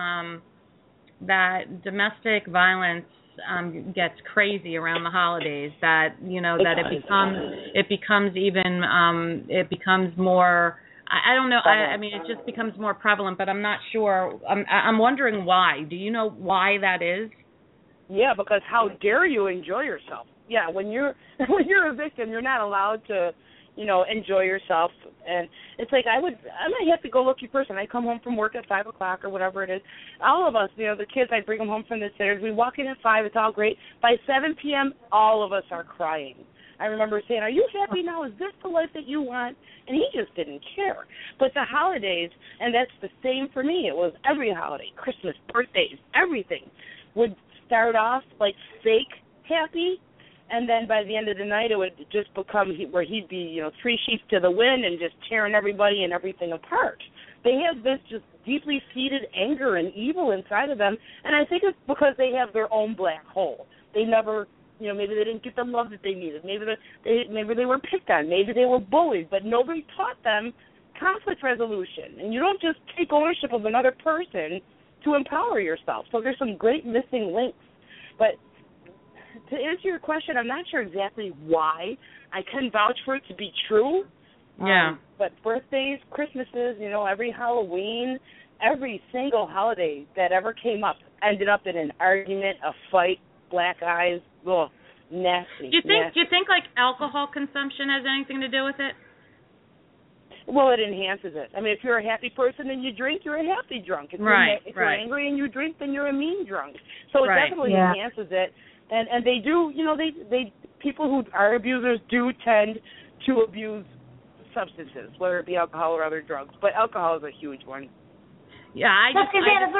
that domestic violence gets crazy around the holidays. That it becomes more. I don't know. I mean, it just becomes more prevalent, but I'm not sure. I'm wondering why. Do you know why that is? Yeah, because how dare you enjoy yourself? Yeah, when you're a victim, you're not allowed to, enjoy yourself. And it's like I might have to go lucky person. I come home from work at 5 o'clock or whatever it is. All of us, the kids, I bring them home from the sitters. We walk in at 5. It's all great. By 7 p.m., all of us are crying. I remember saying, "Are you happy now? Is this the life that you want?" And he just didn't care. But the holidays, and that's the same for me. It was every holiday, Christmas, birthdays, everything would start off like fake happy, and then by the end of the night it would just become where he'd be, three sheets to the wind and just tearing everybody and everything apart. They have this just deeply seated anger and evil inside of them, and I think it's because they have their own black hole. They never, maybe they didn't get the love that they needed. Maybe they were picked on. Maybe they were bullied, but nobody taught them conflict resolution. And you don't just take ownership of another person to empower yourself. So there's some great missing links. But to answer your question, I'm not sure exactly why. I can vouch for it to be true. Yeah. But birthdays, Christmases, every Halloween, every single holiday that ever came up ended up in an argument, a fight, black eyes, nasty. Do you think like alcohol consumption has anything to do with it? Well, it enhances it. I mean, if you're a happy person and you drink, you're a happy drunk. If you're angry and you drink, then you're a mean drunk. So it definitely enhances it. And they do, they people who are abusers do tend to abuse substances, whether it be alcohol or other drugs. But alcohol is a huge one. Yeah, I'm just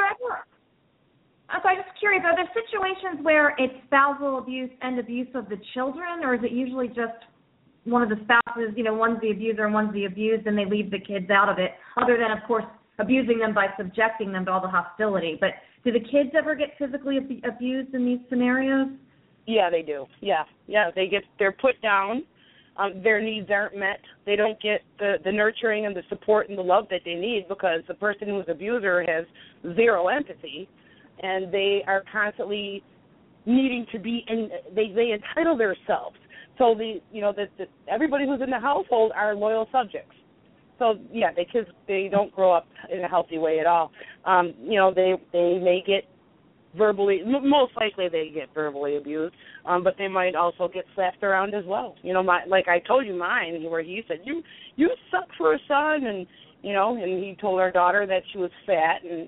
curious, are there situations where it's spousal abuse and abuse of the children, or is it usually just one of the spouses, one's the abuser and one's the abused, and they leave the kids out of it, other than, of course, abusing them by subjecting them to all the hostility? But do the kids ever get physically abused in these scenarios? Yeah, they do. Yeah, they're put down. Their needs aren't met. They don't get the nurturing and the support and the love that they need because the person who's abuser has zero empathy, and they are constantly needing to be they entitle themselves. So everybody who's in the household are loyal subjects. So yeah, the kids, they don't grow up in a healthy way at all. They may get verbally, most likely they get verbally abused, but they might also get slapped around as well. Like I told you mine, where he said, you suck for a son, and and he told our daughter that she was fat, and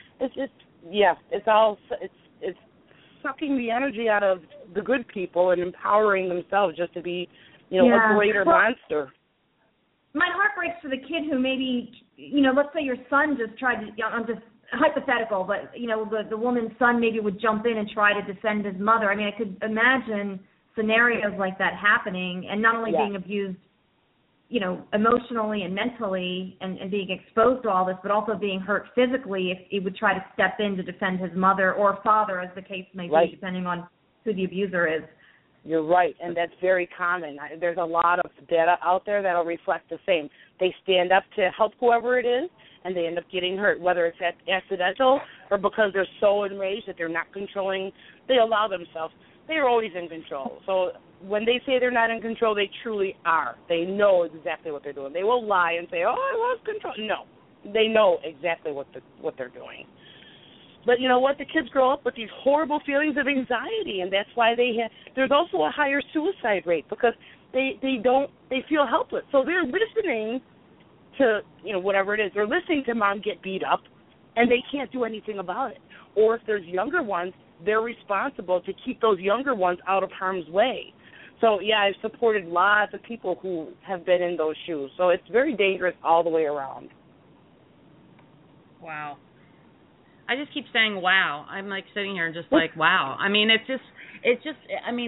it's sucking the energy out of the good people and empowering themselves just to be, a greater monster. My heart breaks for the kid who maybe, let's say your son just tried to, I'm just hypothetical, but, the woman's son maybe would jump in and try to defend his mother. I mean, I could imagine scenarios like that happening, and not only being abused, emotionally and mentally and being exposed to all this, but also being hurt physically if he would try to step in to defend his mother or father, as the case may be, depending on who the abuser is. You're right, and that's very common. There's a lot of data out there that'll reflect the same. They stand up to help whoever it is, and they end up getting hurt, whether it's accidental or because they're so enraged that they're not controlling. They allow themselves. They're always in control. So when they say they're not in control, they truly are. They know exactly what they're doing. They will lie and say, "Oh, I lost control." No, they know exactly what they're doing. But you know what? The kids grow up with these horrible feelings of anxiety, and that's why there's also a higher suicide rate because they feel helpless. So they're listening to, whatever it is. They're listening to mom get beat up, and they can't do anything about it. Or if there's younger ones, they're responsible to keep those younger ones out of harm's way. So, yeah, I've supported lots of people who have been in those shoes. So it's very dangerous all the way around. Wow. I just keep saying wow. I'm like sitting here just like wow. I mean, it's just. I mean,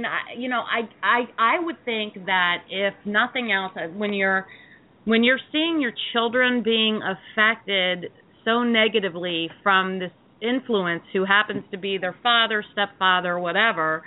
I would think that if nothing else, when you're seeing your children being affected so negatively from this influence, who happens to be their father, stepfather, whatever,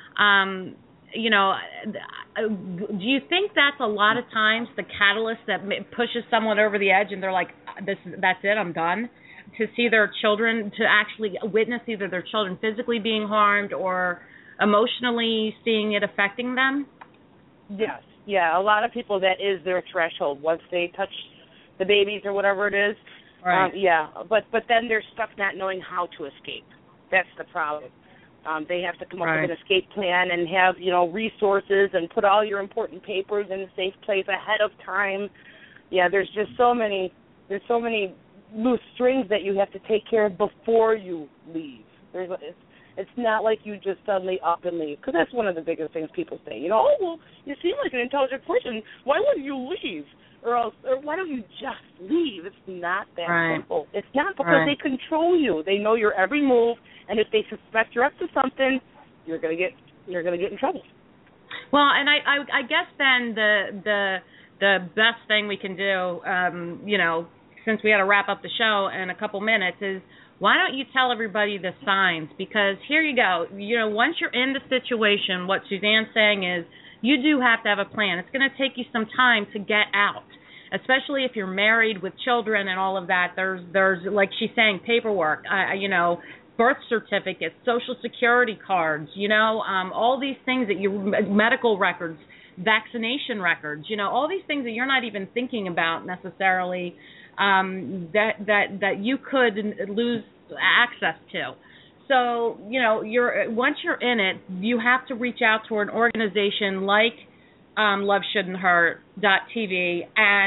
you know, do you think that's a lot of times the catalyst that pushes someone over the edge, and they're like, that's it, I'm done? To see their children, to actually witness either their children physically being harmed or emotionally seeing it affecting them? Yes. Yeah, a lot of people, that is their threshold once they touch the babies or whatever it is. Right. Yeah, but then they're stuck not knowing how to escape. That's the problem. They have to come up with an escape plan and have, you know, resources and put all your important papers in a safe place ahead of time. Yeah, there's so many loose strings that you have to take care of before you leave. It's not like you just suddenly up and leave, because that's one of the biggest things people say. You know, oh, well, you seem like an intelligent person. Why wouldn't you leave? Or why don't you just leave? It's not that simple. It's not because they control you. They know your every move, and if they suspect you're up to something, you're gonna get in trouble. Well, and I guess then the best thing we can do, you know, since we got to wrap up the show in a couple minutes, is why don't you tell everybody the signs? Because here you go. You know, once you're in the situation, what Suzanne's saying is you do have to have a plan. It's going to take you some time to get out, especially if you're married with children and all of that. There's like she's saying, paperwork, you know, birth certificates, social security cards, you know, all these things that medical records, vaccination records, you know, all these things that you're not even thinking about necessarily, that you could lose access to. So, you know, once you're in it, you have to reach out to an organization like LoveShouldn'tHurt.tv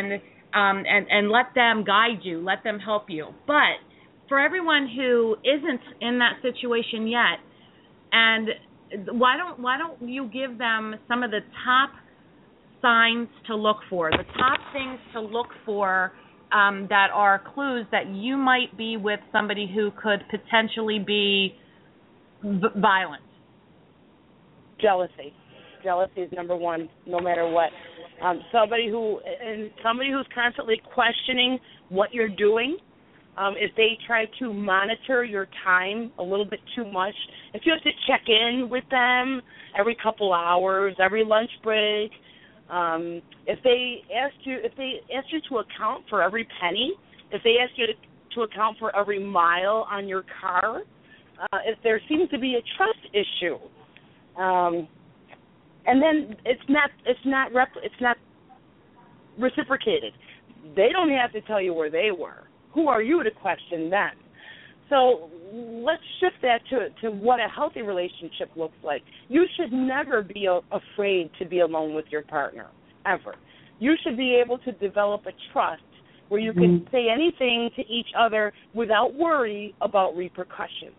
and let them guide you, let them help you. But for everyone who isn't in that situation yet, and why don't you give them some of the top signs to look for, the top things to look for that are clues that you might be with somebody who could potentially be violent? Jealousy. Jealousy is number one, no matter what. Somebody who's constantly questioning what you're doing. If they try to monitor your time a little bit too much, if you have to check in with them every couple hours, every lunch break, if they ask you to account for every penny, if they ask you to account for every mile on your car, if there seems to be a trust issue, and then it's not reciprocated. They don't have to tell you where they were. Who are you to question them? So let's shift that to what a healthy relationship looks like. You should never be afraid to be alone with your partner, ever. You should be able to develop a trust where you can say anything to each other without worry about repercussions.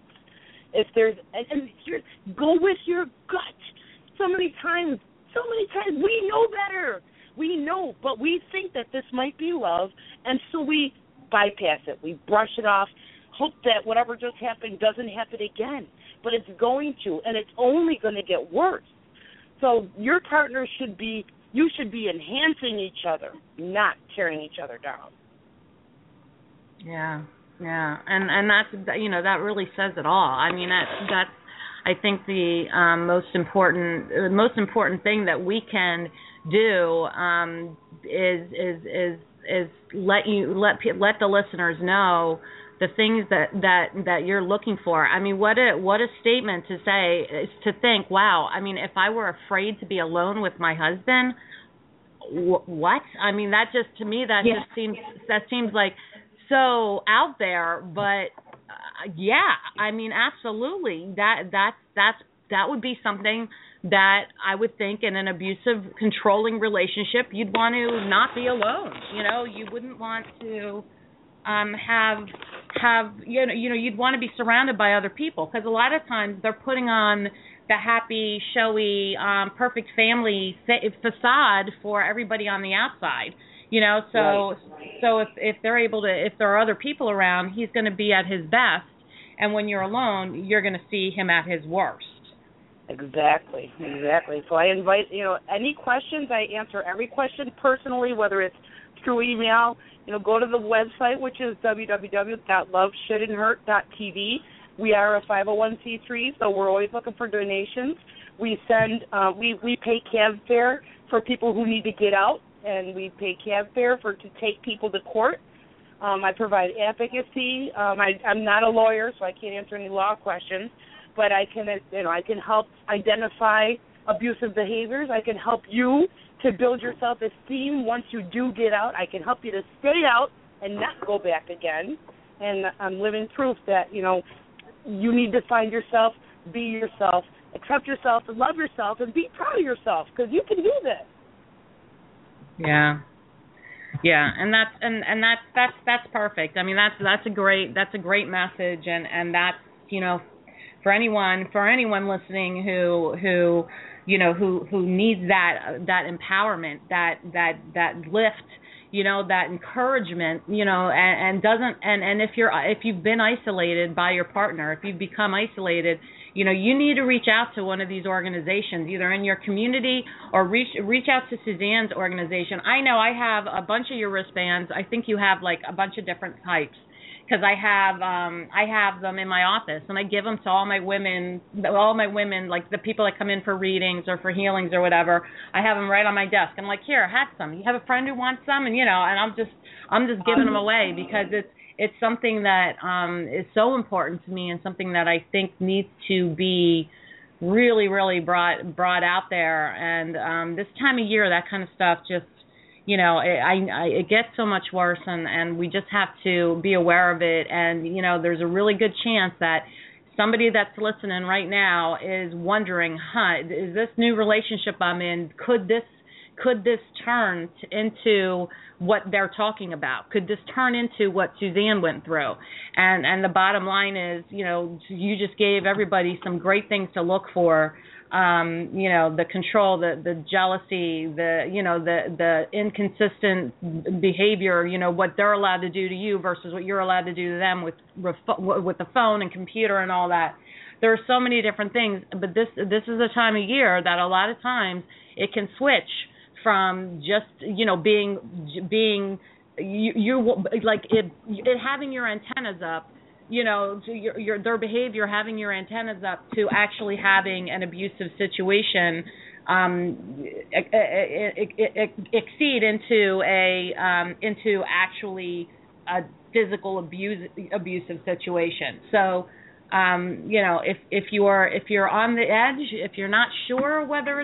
Go with your gut. So many times we know better. We know, but we think that this might be love, and so we bypass it. We brush it off, hope that whatever just happened doesn't happen again. But it's going to, and it's only going to get worse. So your partner you should be enhancing each other, not tearing each other down. Yeah, and that's, you know, that really says it all. I mean, that's I think the most important thing that we can do is let the listeners know the things that you're looking for. I mean, what a statement to say, is to think, wow, I mean, if I were afraid to be alone with my husband, what? I mean, that just, to me, that just seems like so out there, but yeah, I mean, absolutely, that would be something that I would think in an abusive, controlling relationship, you'd want to not be alone. You know, you wouldn't want to have you'd want to be surrounded by other people, because a lot of times they're putting on the happy, showy, perfect family facade for everybody on the outside. You know, so if there are other people around, he's going to be at his best. and when you're alone, you're going to see him at his worst. Exactly. So I invite, any questions, I answer every question personally, whether it's through email. Go to the website, which is www.loveshouldn'thurt.tv. We are a 501c3, so we're always looking for donations. We we pay cab fare for people who need to get out, and we pay cab fare to take people to court. I provide advocacy. I'm not a lawyer, so I can't answer any law questions, but I can help identify abusive behaviors. I can help you to build your self-esteem once you do get out. I can help you to stay out and not go back again. And I'm living proof that, you need to find yourself, be yourself, accept yourself, and love yourself, and be proud of yourself, because you can do this. Yeah, and that's perfect. I mean, that's a great message, and that's, for anyone listening who needs that empowerment, that lift, that encouragement, and if you've been isolated by your partner, if you've become isolated, you need to reach out to one of these organizations, either in your community or reach out to Suzanne's organization. I know I have a bunch of your wristbands. I think you have like a bunch of different types, because I have them in my office, and I give them to all my women, like the people that come in for readings or for healings or whatever. I have them right on my desk. I'm like, here, have some. You have a friend who wants some, and and I'm just giving them away, because it's something that is so important to me, and something that I think needs to be really, really brought out there. And this time of year, that kind of stuff just, it gets so much worse, and we just have to be aware of it. And, there's a really good chance that somebody that's listening right now is wondering, is this new relationship I'm in, could this turn into what they're talking about? Could this turn into what Suzanne went through? And the bottom line is, you just gave everybody some great things to look for. The control, the jealousy, the inconsistent behavior, what they're allowed to do to you versus what you're allowed to do to them with the phone and computer and all that. There are so many different things, but this is a time of year that a lot of times it can switch from just being having your antennas up, to their behavior, having your antennas up, to actually having an abusive situation exceed into actually a physical abusive situation. So if you're on the edge, if you're not sure whether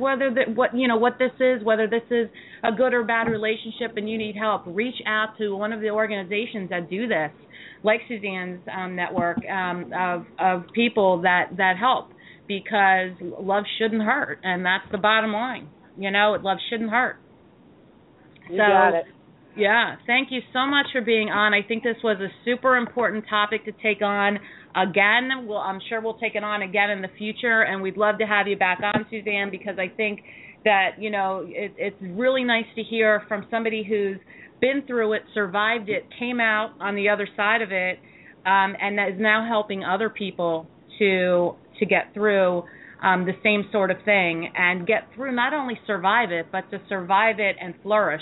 this is a good or bad relationship, and you need help, reach out to one of the organizations that do this, like Suzanne's network of people that help, because love shouldn't hurt, and that's the bottom line. Love shouldn't hurt. You got it. Yeah, thank you so much for being on. I think this was a super important topic to take on again. I'm sure we'll take it on again in the future, and we'd love to have you back on, Suzanne, because I think that, it's really nice to hear from somebody who's been through it, survived it, came out on the other side of it, and that is now helping other people to get through the same sort of thing, and get through, not only survive it, but to survive it and flourish.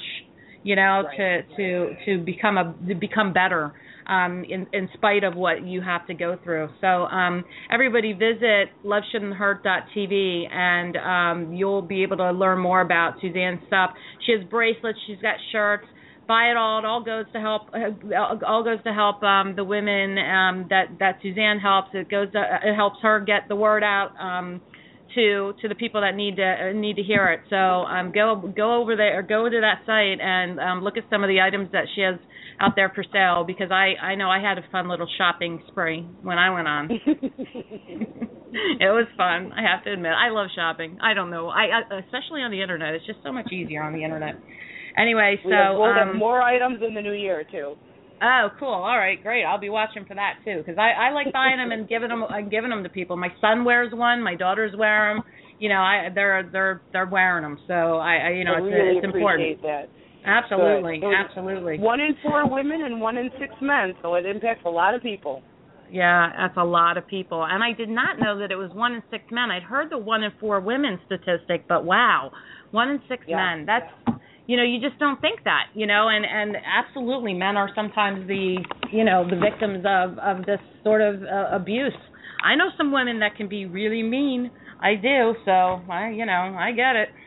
To become better in spite of what you have to go through. So everybody visit loveshouldn'thurt.tv, and you'll be able to learn more about Suzanne's stuff. She has bracelets. She's got shirts. Buy it all. It all goes to help. The women that Suzanne helps. It helps her get the word out to the people that need to hear it. So go over there, or go to that site and look at some of the items that she has out there for sale, because I know I had a fun little shopping spree when I went on. It was fun, I have to admit. I love shopping. I don't know, especially on the internet. It's just so much easier on the internet. Anyway, so we'll have more items in the new year too. Oh, cool. All right, great. I'll be watching for that too, because I like buying them and giving them to people. My son wears one. My daughters wear them. They're wearing them. So I really it's important. That. Absolutely, so absolutely. 1 in 4 women and 1 in 6 men. So it impacts a lot of people. Yeah, that's a lot of people. And I did not know that it was 1 in 6 men. I'd heard the 1 in 4 women statistic, but wow, 1 in 6 men. That's, you just don't think that, and absolutely men are sometimes the victims of this sort of abuse. I know some women that can be really mean. I do, so I get it.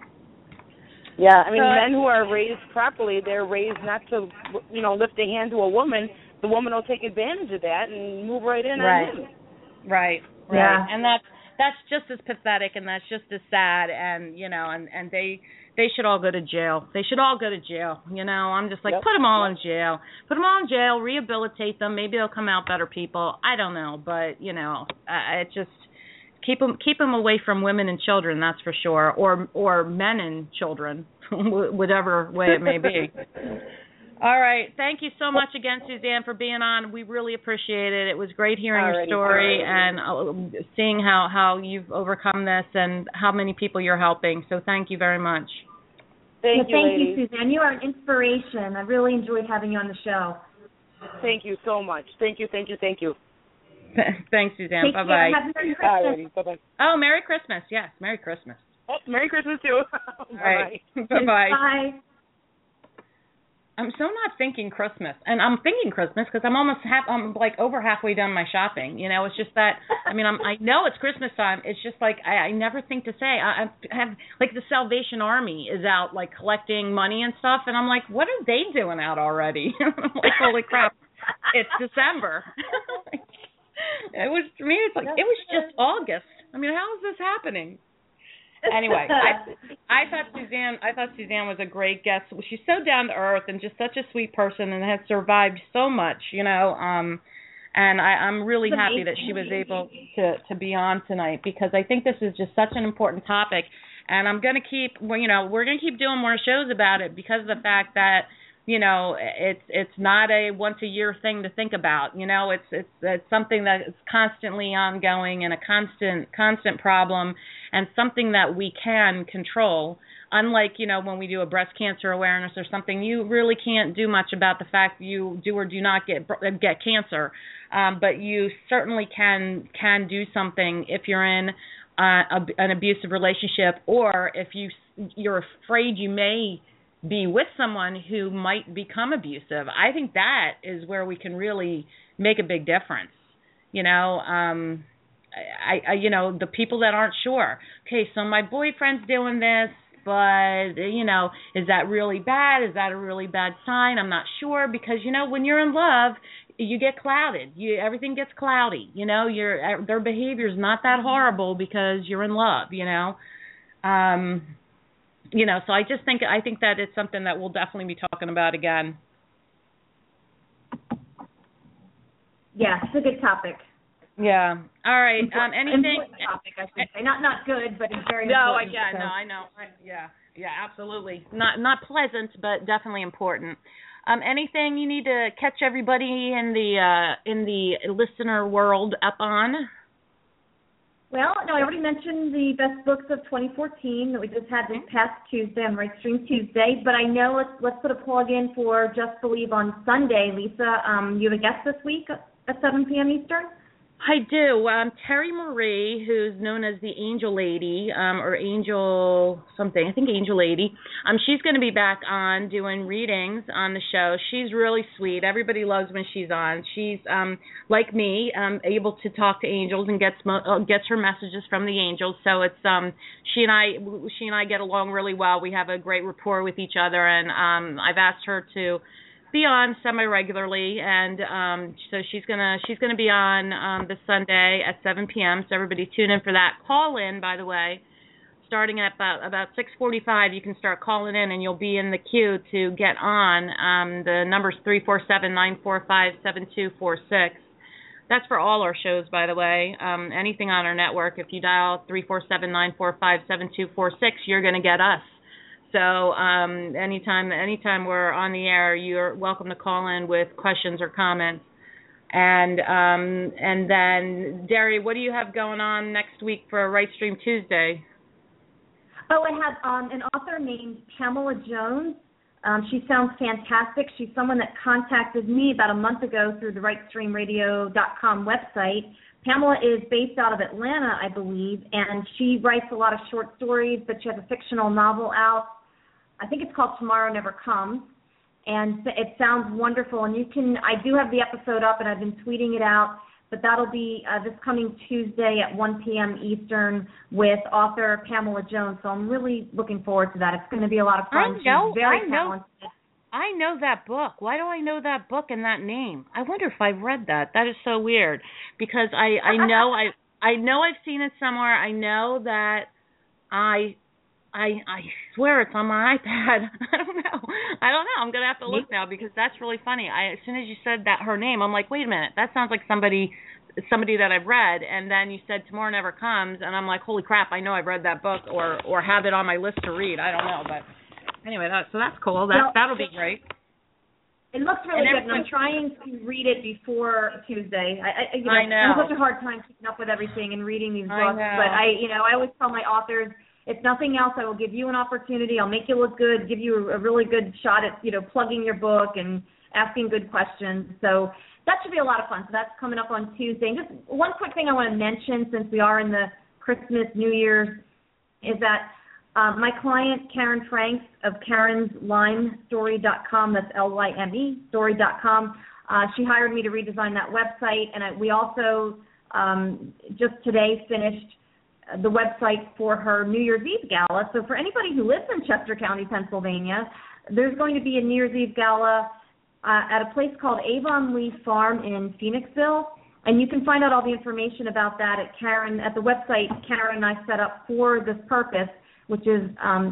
Yeah, I mean, men who are raised properly, they're raised not to, lift a hand to a woman. The woman will take advantage of that and move right in on him. Right. Yeah. And that's just as pathetic, and that's just as sad, and and they should all go to jail. They should all go to jail. I'm just like, put them all in jail. Put them all in jail, rehabilitate them. Maybe they'll come out better people. I don't know, but it just keep them away from women and children. That's for sure, or men and children, whatever way it may be. All right. Thank you so much again, Suzanne, for being on. We really appreciate it. It was great hearing your story and seeing how you've overcome this and how many people you're helping. So thank you very much. Thank you, Suzanne. You are an inspiration. I really enjoyed having you on the show. Thank you so much. Thank you. Thanks, Suzanne. Take Bye-bye. Care. Have a Merry Christmas. Bye-bye. Oh, Merry Christmas. Yes, Merry Christmas. Oh, Merry Christmas, too. Bye. Right. Bye-bye. Bye. I'm so not thinking Christmas, and I'm thinking Christmas because I'm like over halfway done my shopping. It's just that I know it's Christmas time. It's just like I never think to say. I have like the Salvation Army is out like collecting money and stuff, and I'm like, what are they doing out already? I'm like, holy crap, it's December. It was for me. It's like it was just August. How is this happening? Anyway, I thought Suzanne was a great guest. She's so down to earth and just such a sweet person and has survived so much, and I'm really happy that she was able to be on tonight because I think this is just such an important topic, and I'm going to keep we're going to keep doing more shows about it because of the fact that it's not a once a year thing to think about. It's something that is constantly ongoing and a constant problem and something that we can control. Unlike, when we do a breast cancer awareness or something, you really can't do much about the fact you do or do not get cancer. But you certainly can do something if you're in an abusive relationship or if you're afraid you may be with someone who might become abusive. I think that is where we can really make a big difference. The people that aren't sure. Okay, so my boyfriend's doing this, but is that really bad? Is that a really bad sign? I'm not sure because when you're in love, you get clouded. Everything gets cloudy. Their behavior's not that horrible because you're in love. So I think that it's something that we'll definitely be talking about again. Yeah, it's a good topic. Yeah. All right. Anything? Important topic, I should say. Not good, but it's very important. No, I know. Yeah, absolutely. Not pleasant, but definitely important. Anything you need to catch everybody in the listener world up on? Well, no, I already mentioned the best books of 2014 that we just had this past Tuesday on Right Stream Tuesday. But I know let's put a plug in for Just Believe on Sunday. Lisa, you have a guest this week at 7 p.m. Eastern? I do. Terry Marie, who's known as the Angel Lady, or Angel something, I think Angel Lady, she's going to be back on doing readings on the show. She's really sweet. Everybody loves when she's on. She's, like me, able to talk to angels and gets her messages from the angels. So it's she and I get along really well. We have a great rapport with each other, and I've asked her to be on semi-regularly, and so she's gonna be on this Sunday at 7 p.m. So everybody tune in for that. Call in, by the way, starting at about 6:45. You can start calling in, and you'll be in the queue to get on. The number's 347-945-7246. That's for all our shows, by the way. Anything on our network, if you dial 347-945-7246, you're gonna get us. So anytime we're on the air, you're welcome to call in with questions or comments. And then, Derry, what do you have going on next week for Right Stream Tuesday? Oh, I have an author named Pamela Jones. She sounds fantastic. She's someone that contacted me about a month ago through the rightstreamradio.com website. Pamela is based out of Atlanta, I believe, and she writes a lot of short stories, but she has a fictional novel out. I think it's called Tomorrow Never Comes, and it sounds wonderful. And I do have the episode up, and I've been tweeting it out, but that'll be this coming Tuesday at 1 p.m. Eastern with author Pamela Jones. So I'm really looking forward to that. It's going to be a lot of fun. She's very talented. I know that book. Why do I know that book and that name? I wonder if I've read that. That is so weird because I know I've seen it somewhere. I know that I swear it's on my iPad. I don't know. I'm gonna have to look now because that's really funny. As soon as you said that her name, I'm like, wait a minute, that sounds like somebody that I've read. And then you said Tomorrow Never Comes, and I'm like, holy crap, I know I've read that book or have it on my list to read. I don't know, but anyway, so that's cool. That'll be great. It looks really good, and I'm trying to read it before Tuesday. I know. I have such a hard time keeping up with everything and reading these books, but I always tell my authors, if nothing else, I will give you an opportunity. I'll make you look good, give you a really good shot at, plugging your book and asking good questions. So that should be a lot of fun. So that's coming up on Tuesday. And just one quick thing I want to mention, since we are in the Christmas, New Year's, is that my client, Karen Franks of KarensLimeStory.com, that's Lyme story.com, she hired me to redesign that website. And we also just today finished the website for her New Year's Eve gala. So for anybody who lives in Chester County, Pennsylvania, there's going to be a New Year's Eve gala at a place called Avon Lee Farm in Phoenixville. And you can find out all the information about that at the website Karen and I set up for this purpose, which is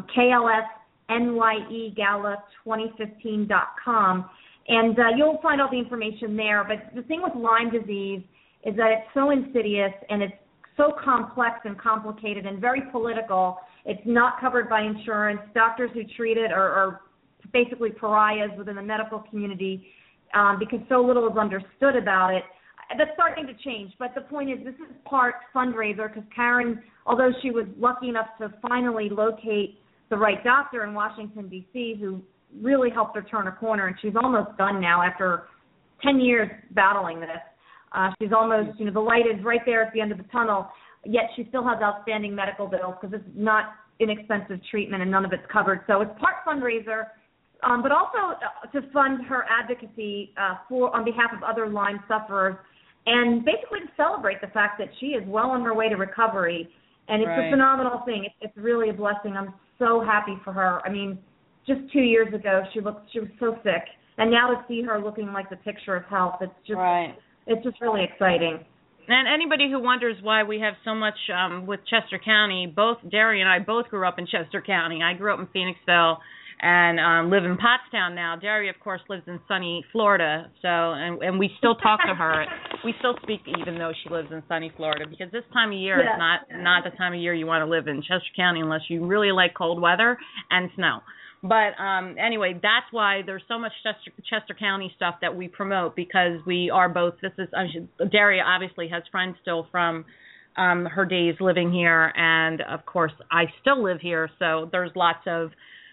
KLSNYEGala2015.com. And you'll find all the information there. But the thing with Lyme disease is that it's so insidious and it's so complex and complicated and very political. It's not covered by insurance. Doctors who treat it are basically pariahs within the medical community because so little is understood about it. That's starting to change, but the point is this is part fundraiser because Karen, although she was lucky enough to finally locate the right doctor in Washington, D.C., who really helped her turn a corner, and she's almost done now after 10 years battling this. She's almost, the light is right there at the end of the tunnel, yet she still has outstanding medical bills because it's not inexpensive treatment and none of it's covered. So it's part fundraiser, but also to fund her advocacy on behalf of other Lyme sufferers and basically to celebrate the fact that she is well on her way to recovery. And it's a phenomenal thing. It's really a blessing. I'm so happy for her. I mean, just 2 years ago, she was so sick. And now to see her looking like the picture of health, it's just... It's just really exciting. And anybody who wonders why we have so much with Chester County, both Derry and I both grew up in Chester County. I grew up in Phoenixville and live in Pottstown now. Derry, of course, lives in sunny Florida. So, and we still talk to her. We still speak even though she lives in sunny Florida because this time of year is not the time of year you want to live in Chester County unless you really like cold weather and snow. But anyway, that's why there's so much Chester County stuff that we promote because we are both. Daria obviously has friends still from her days living here, and of course I still live here, so there's lots of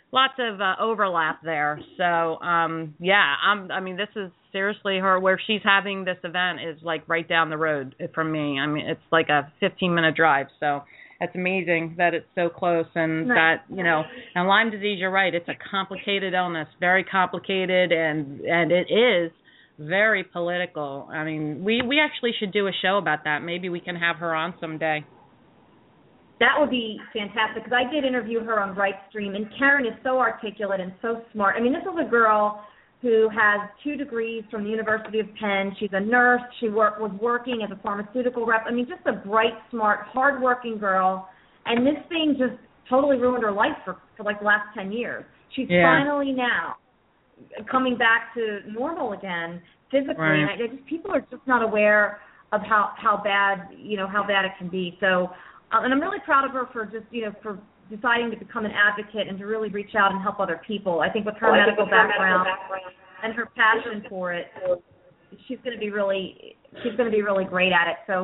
overlap there. So this is seriously where she's having this event is like right down the road from me. I mean, it's like a 15-minute drive, so. It's amazing that it's so close and that, and Lyme disease, you're right, it's a complicated illness, very complicated, and it is very political. I mean, we actually should do a show about that. Maybe we can have her on someday. That would be fantastic because I did interview her on Rightstream, and Karen is so articulate and so smart. I mean, this is a girl who has 2 degrees from the University of Penn. She's a nurse. She was working as a pharmaceutical rep. I mean, just a bright, smart, hardworking girl. And this thing just totally ruined her life for like the last 10 years. She's finally now coming back to normal again physically. Right. And people are just not aware of how bad it can be. So, and I'm really proud of her for just, for deciding to become an advocate and to really reach out and help other people. I think with her medical background and her passion for it, she's going to be really great at it. So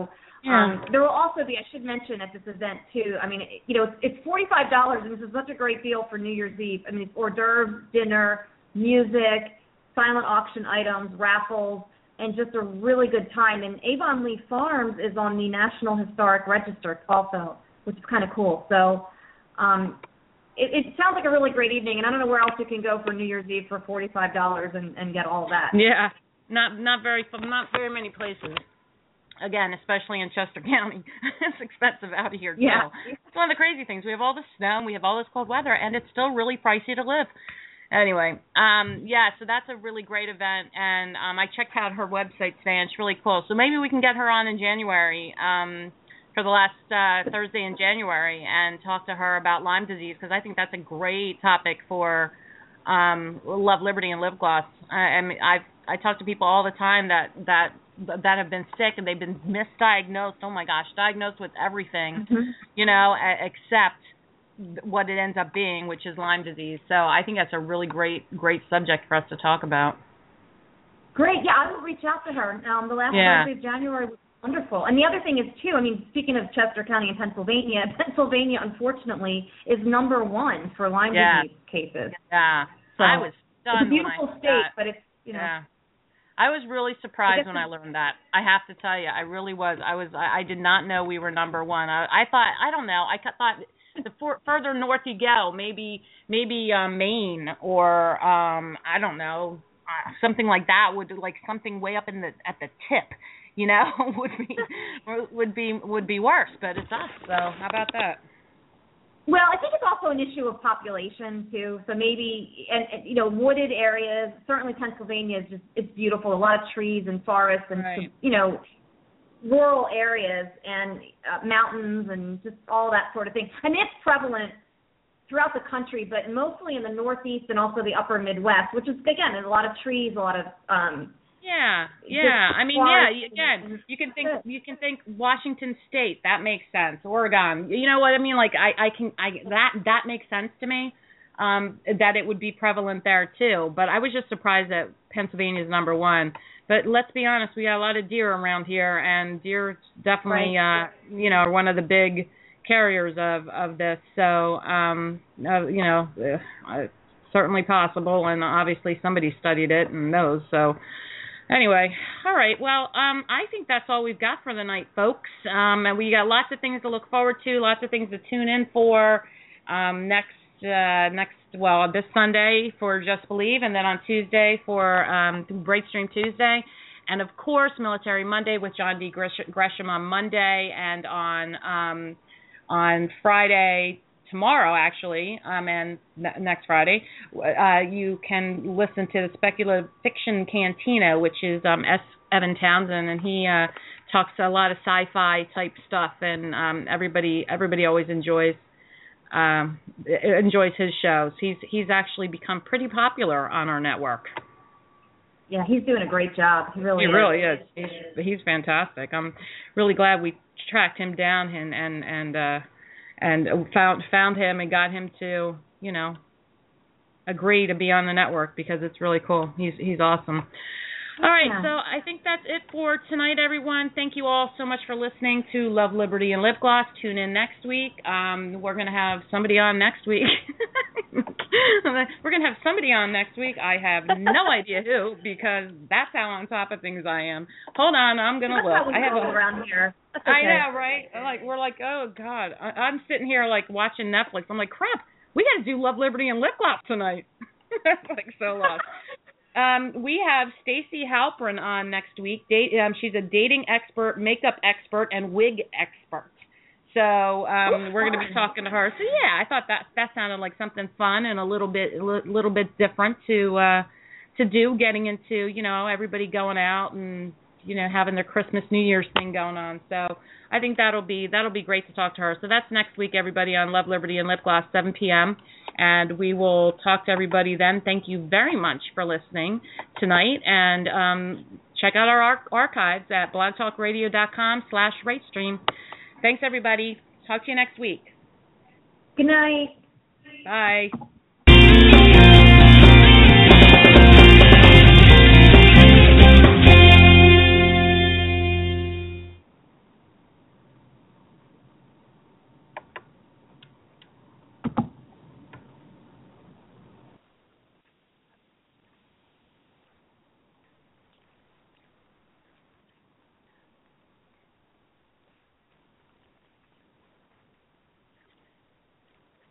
Yeah. There will also be, I should mention at this event too, I mean, it's $45, and this is such a great deal for New Year's Eve. I mean, it's hors d'oeuvres, dinner, music, silent auction items, raffles, and just a really good time. And Avonlea Farms is on the National Historic Register also, which is kind of cool. So it sounds like a really great evening, and I don't know where else you can go for New Year's Eve for $45 and get all that. Yeah, not very many places. Again, especially in Chester County. It's expensive out of here, too. Yeah. It's one of the crazy things. We have all this snow, and we have all this cold weather, and it's still really pricey to live. Anyway, so that's a really great event, and I checked out her website today, and it's really cool. So maybe we can get her on in January, for the last Thursday in January, and talk to her about Lyme disease, because I think that's a great topic for Love, Liberty, and Lip Gloss. I talk to people all the time that have been sick, and they've been misdiagnosed. Oh my gosh, diagnosed with everything, except what it ends up being, which is Lyme disease. So I think that's a really great subject for us to talk about. Great, yeah, I will reach out to her. The last Thursday of January was wonderful. And the other thing is too, I mean, speaking of Chester County and Pennsylvania unfortunately is number one for Lyme disease cases. Yeah, so I was stunned. It's a beautiful state, but it's Yeah. I was really surprised when I learned that. I have to tell you, I really was. I did not know we were number one. I thought, I don't know, I thought the further north you go, maybe Maine or I don't know, something like that like something way up at the tip, would be worse. But it's us. So how about that? Well, I think it's also an issue of population too. So maybe, and wooded areas. Certainly, Pennsylvania is it's beautiful. A lot of trees and forests, and rural areas and mountains and just all that sort of thing. And it's prevalent throughout the country, but mostly in the Northeast and also the Upper Midwest, which is again a lot of trees, a lot of again, you can think Washington State. That makes sense. Oregon. You know what I mean? Like that makes sense to me. That it would be prevalent there too. But I was just surprised that Pennsylvania is number one. But let's be honest, we got a lot of deer around here, and deer definitely, are one of the big carriers of this. So, certainly possible, and obviously somebody studied it and knows. So. Anyway, all right. Well, I think that's all we've got for the night, folks. And we got lots of things to look forward to, lots of things to tune in for this Sunday for Just Believe, and then on Tuesday for Bright Stream Tuesday, and of course Military Monday with John D. Gresham on Monday, and on Friday. Tomorrow, actually, and next Friday, you can listen to the Speculative Fiction Cantina, which is S. Evan Townsend, and he talks a lot of sci-fi type stuff, and everybody always enjoys his shows. He's actually become pretty popular on our network. Yeah, he's doing a great job. He really is. He's fantastic. I'm really glad we tracked him down and found him and got him to, agree to be on the network, because it's really cool. He's awesome. All right, so I think that's it for tonight, everyone. Thank you all so much for listening to Love, Liberty, and Lip Gloss. Tune in next week. We're going to have somebody on next week. We're going to have somebody on next week. I have no idea who, because that's how on top of things I am. Hold on, I'm going to look. I have around here. Okay. I know, right? We're like, oh God. I'm sitting here watching Netflix. I'm like, crap. We got to do Love, Liberty, and Lip Gloss tonight. That's so lost. We have Stacey Halpern on next week. She's a dating expert, makeup expert, and wig expert. So we're going to be talking to her. So yeah, I thought that sounded like something fun and a little bit different to do. Getting into everybody going out and having their Christmas, New Year's thing going on. So I think that'll be great to talk to her. So that's next week, everybody, on Love, Liberty, and Lip Gloss, 7 p.m. And we will talk to everybody then. Thank you very much for listening tonight. And check out our archives at blogtalkradio.com/rightstream. Thanks, everybody. Talk to you next week. Good night. Bye.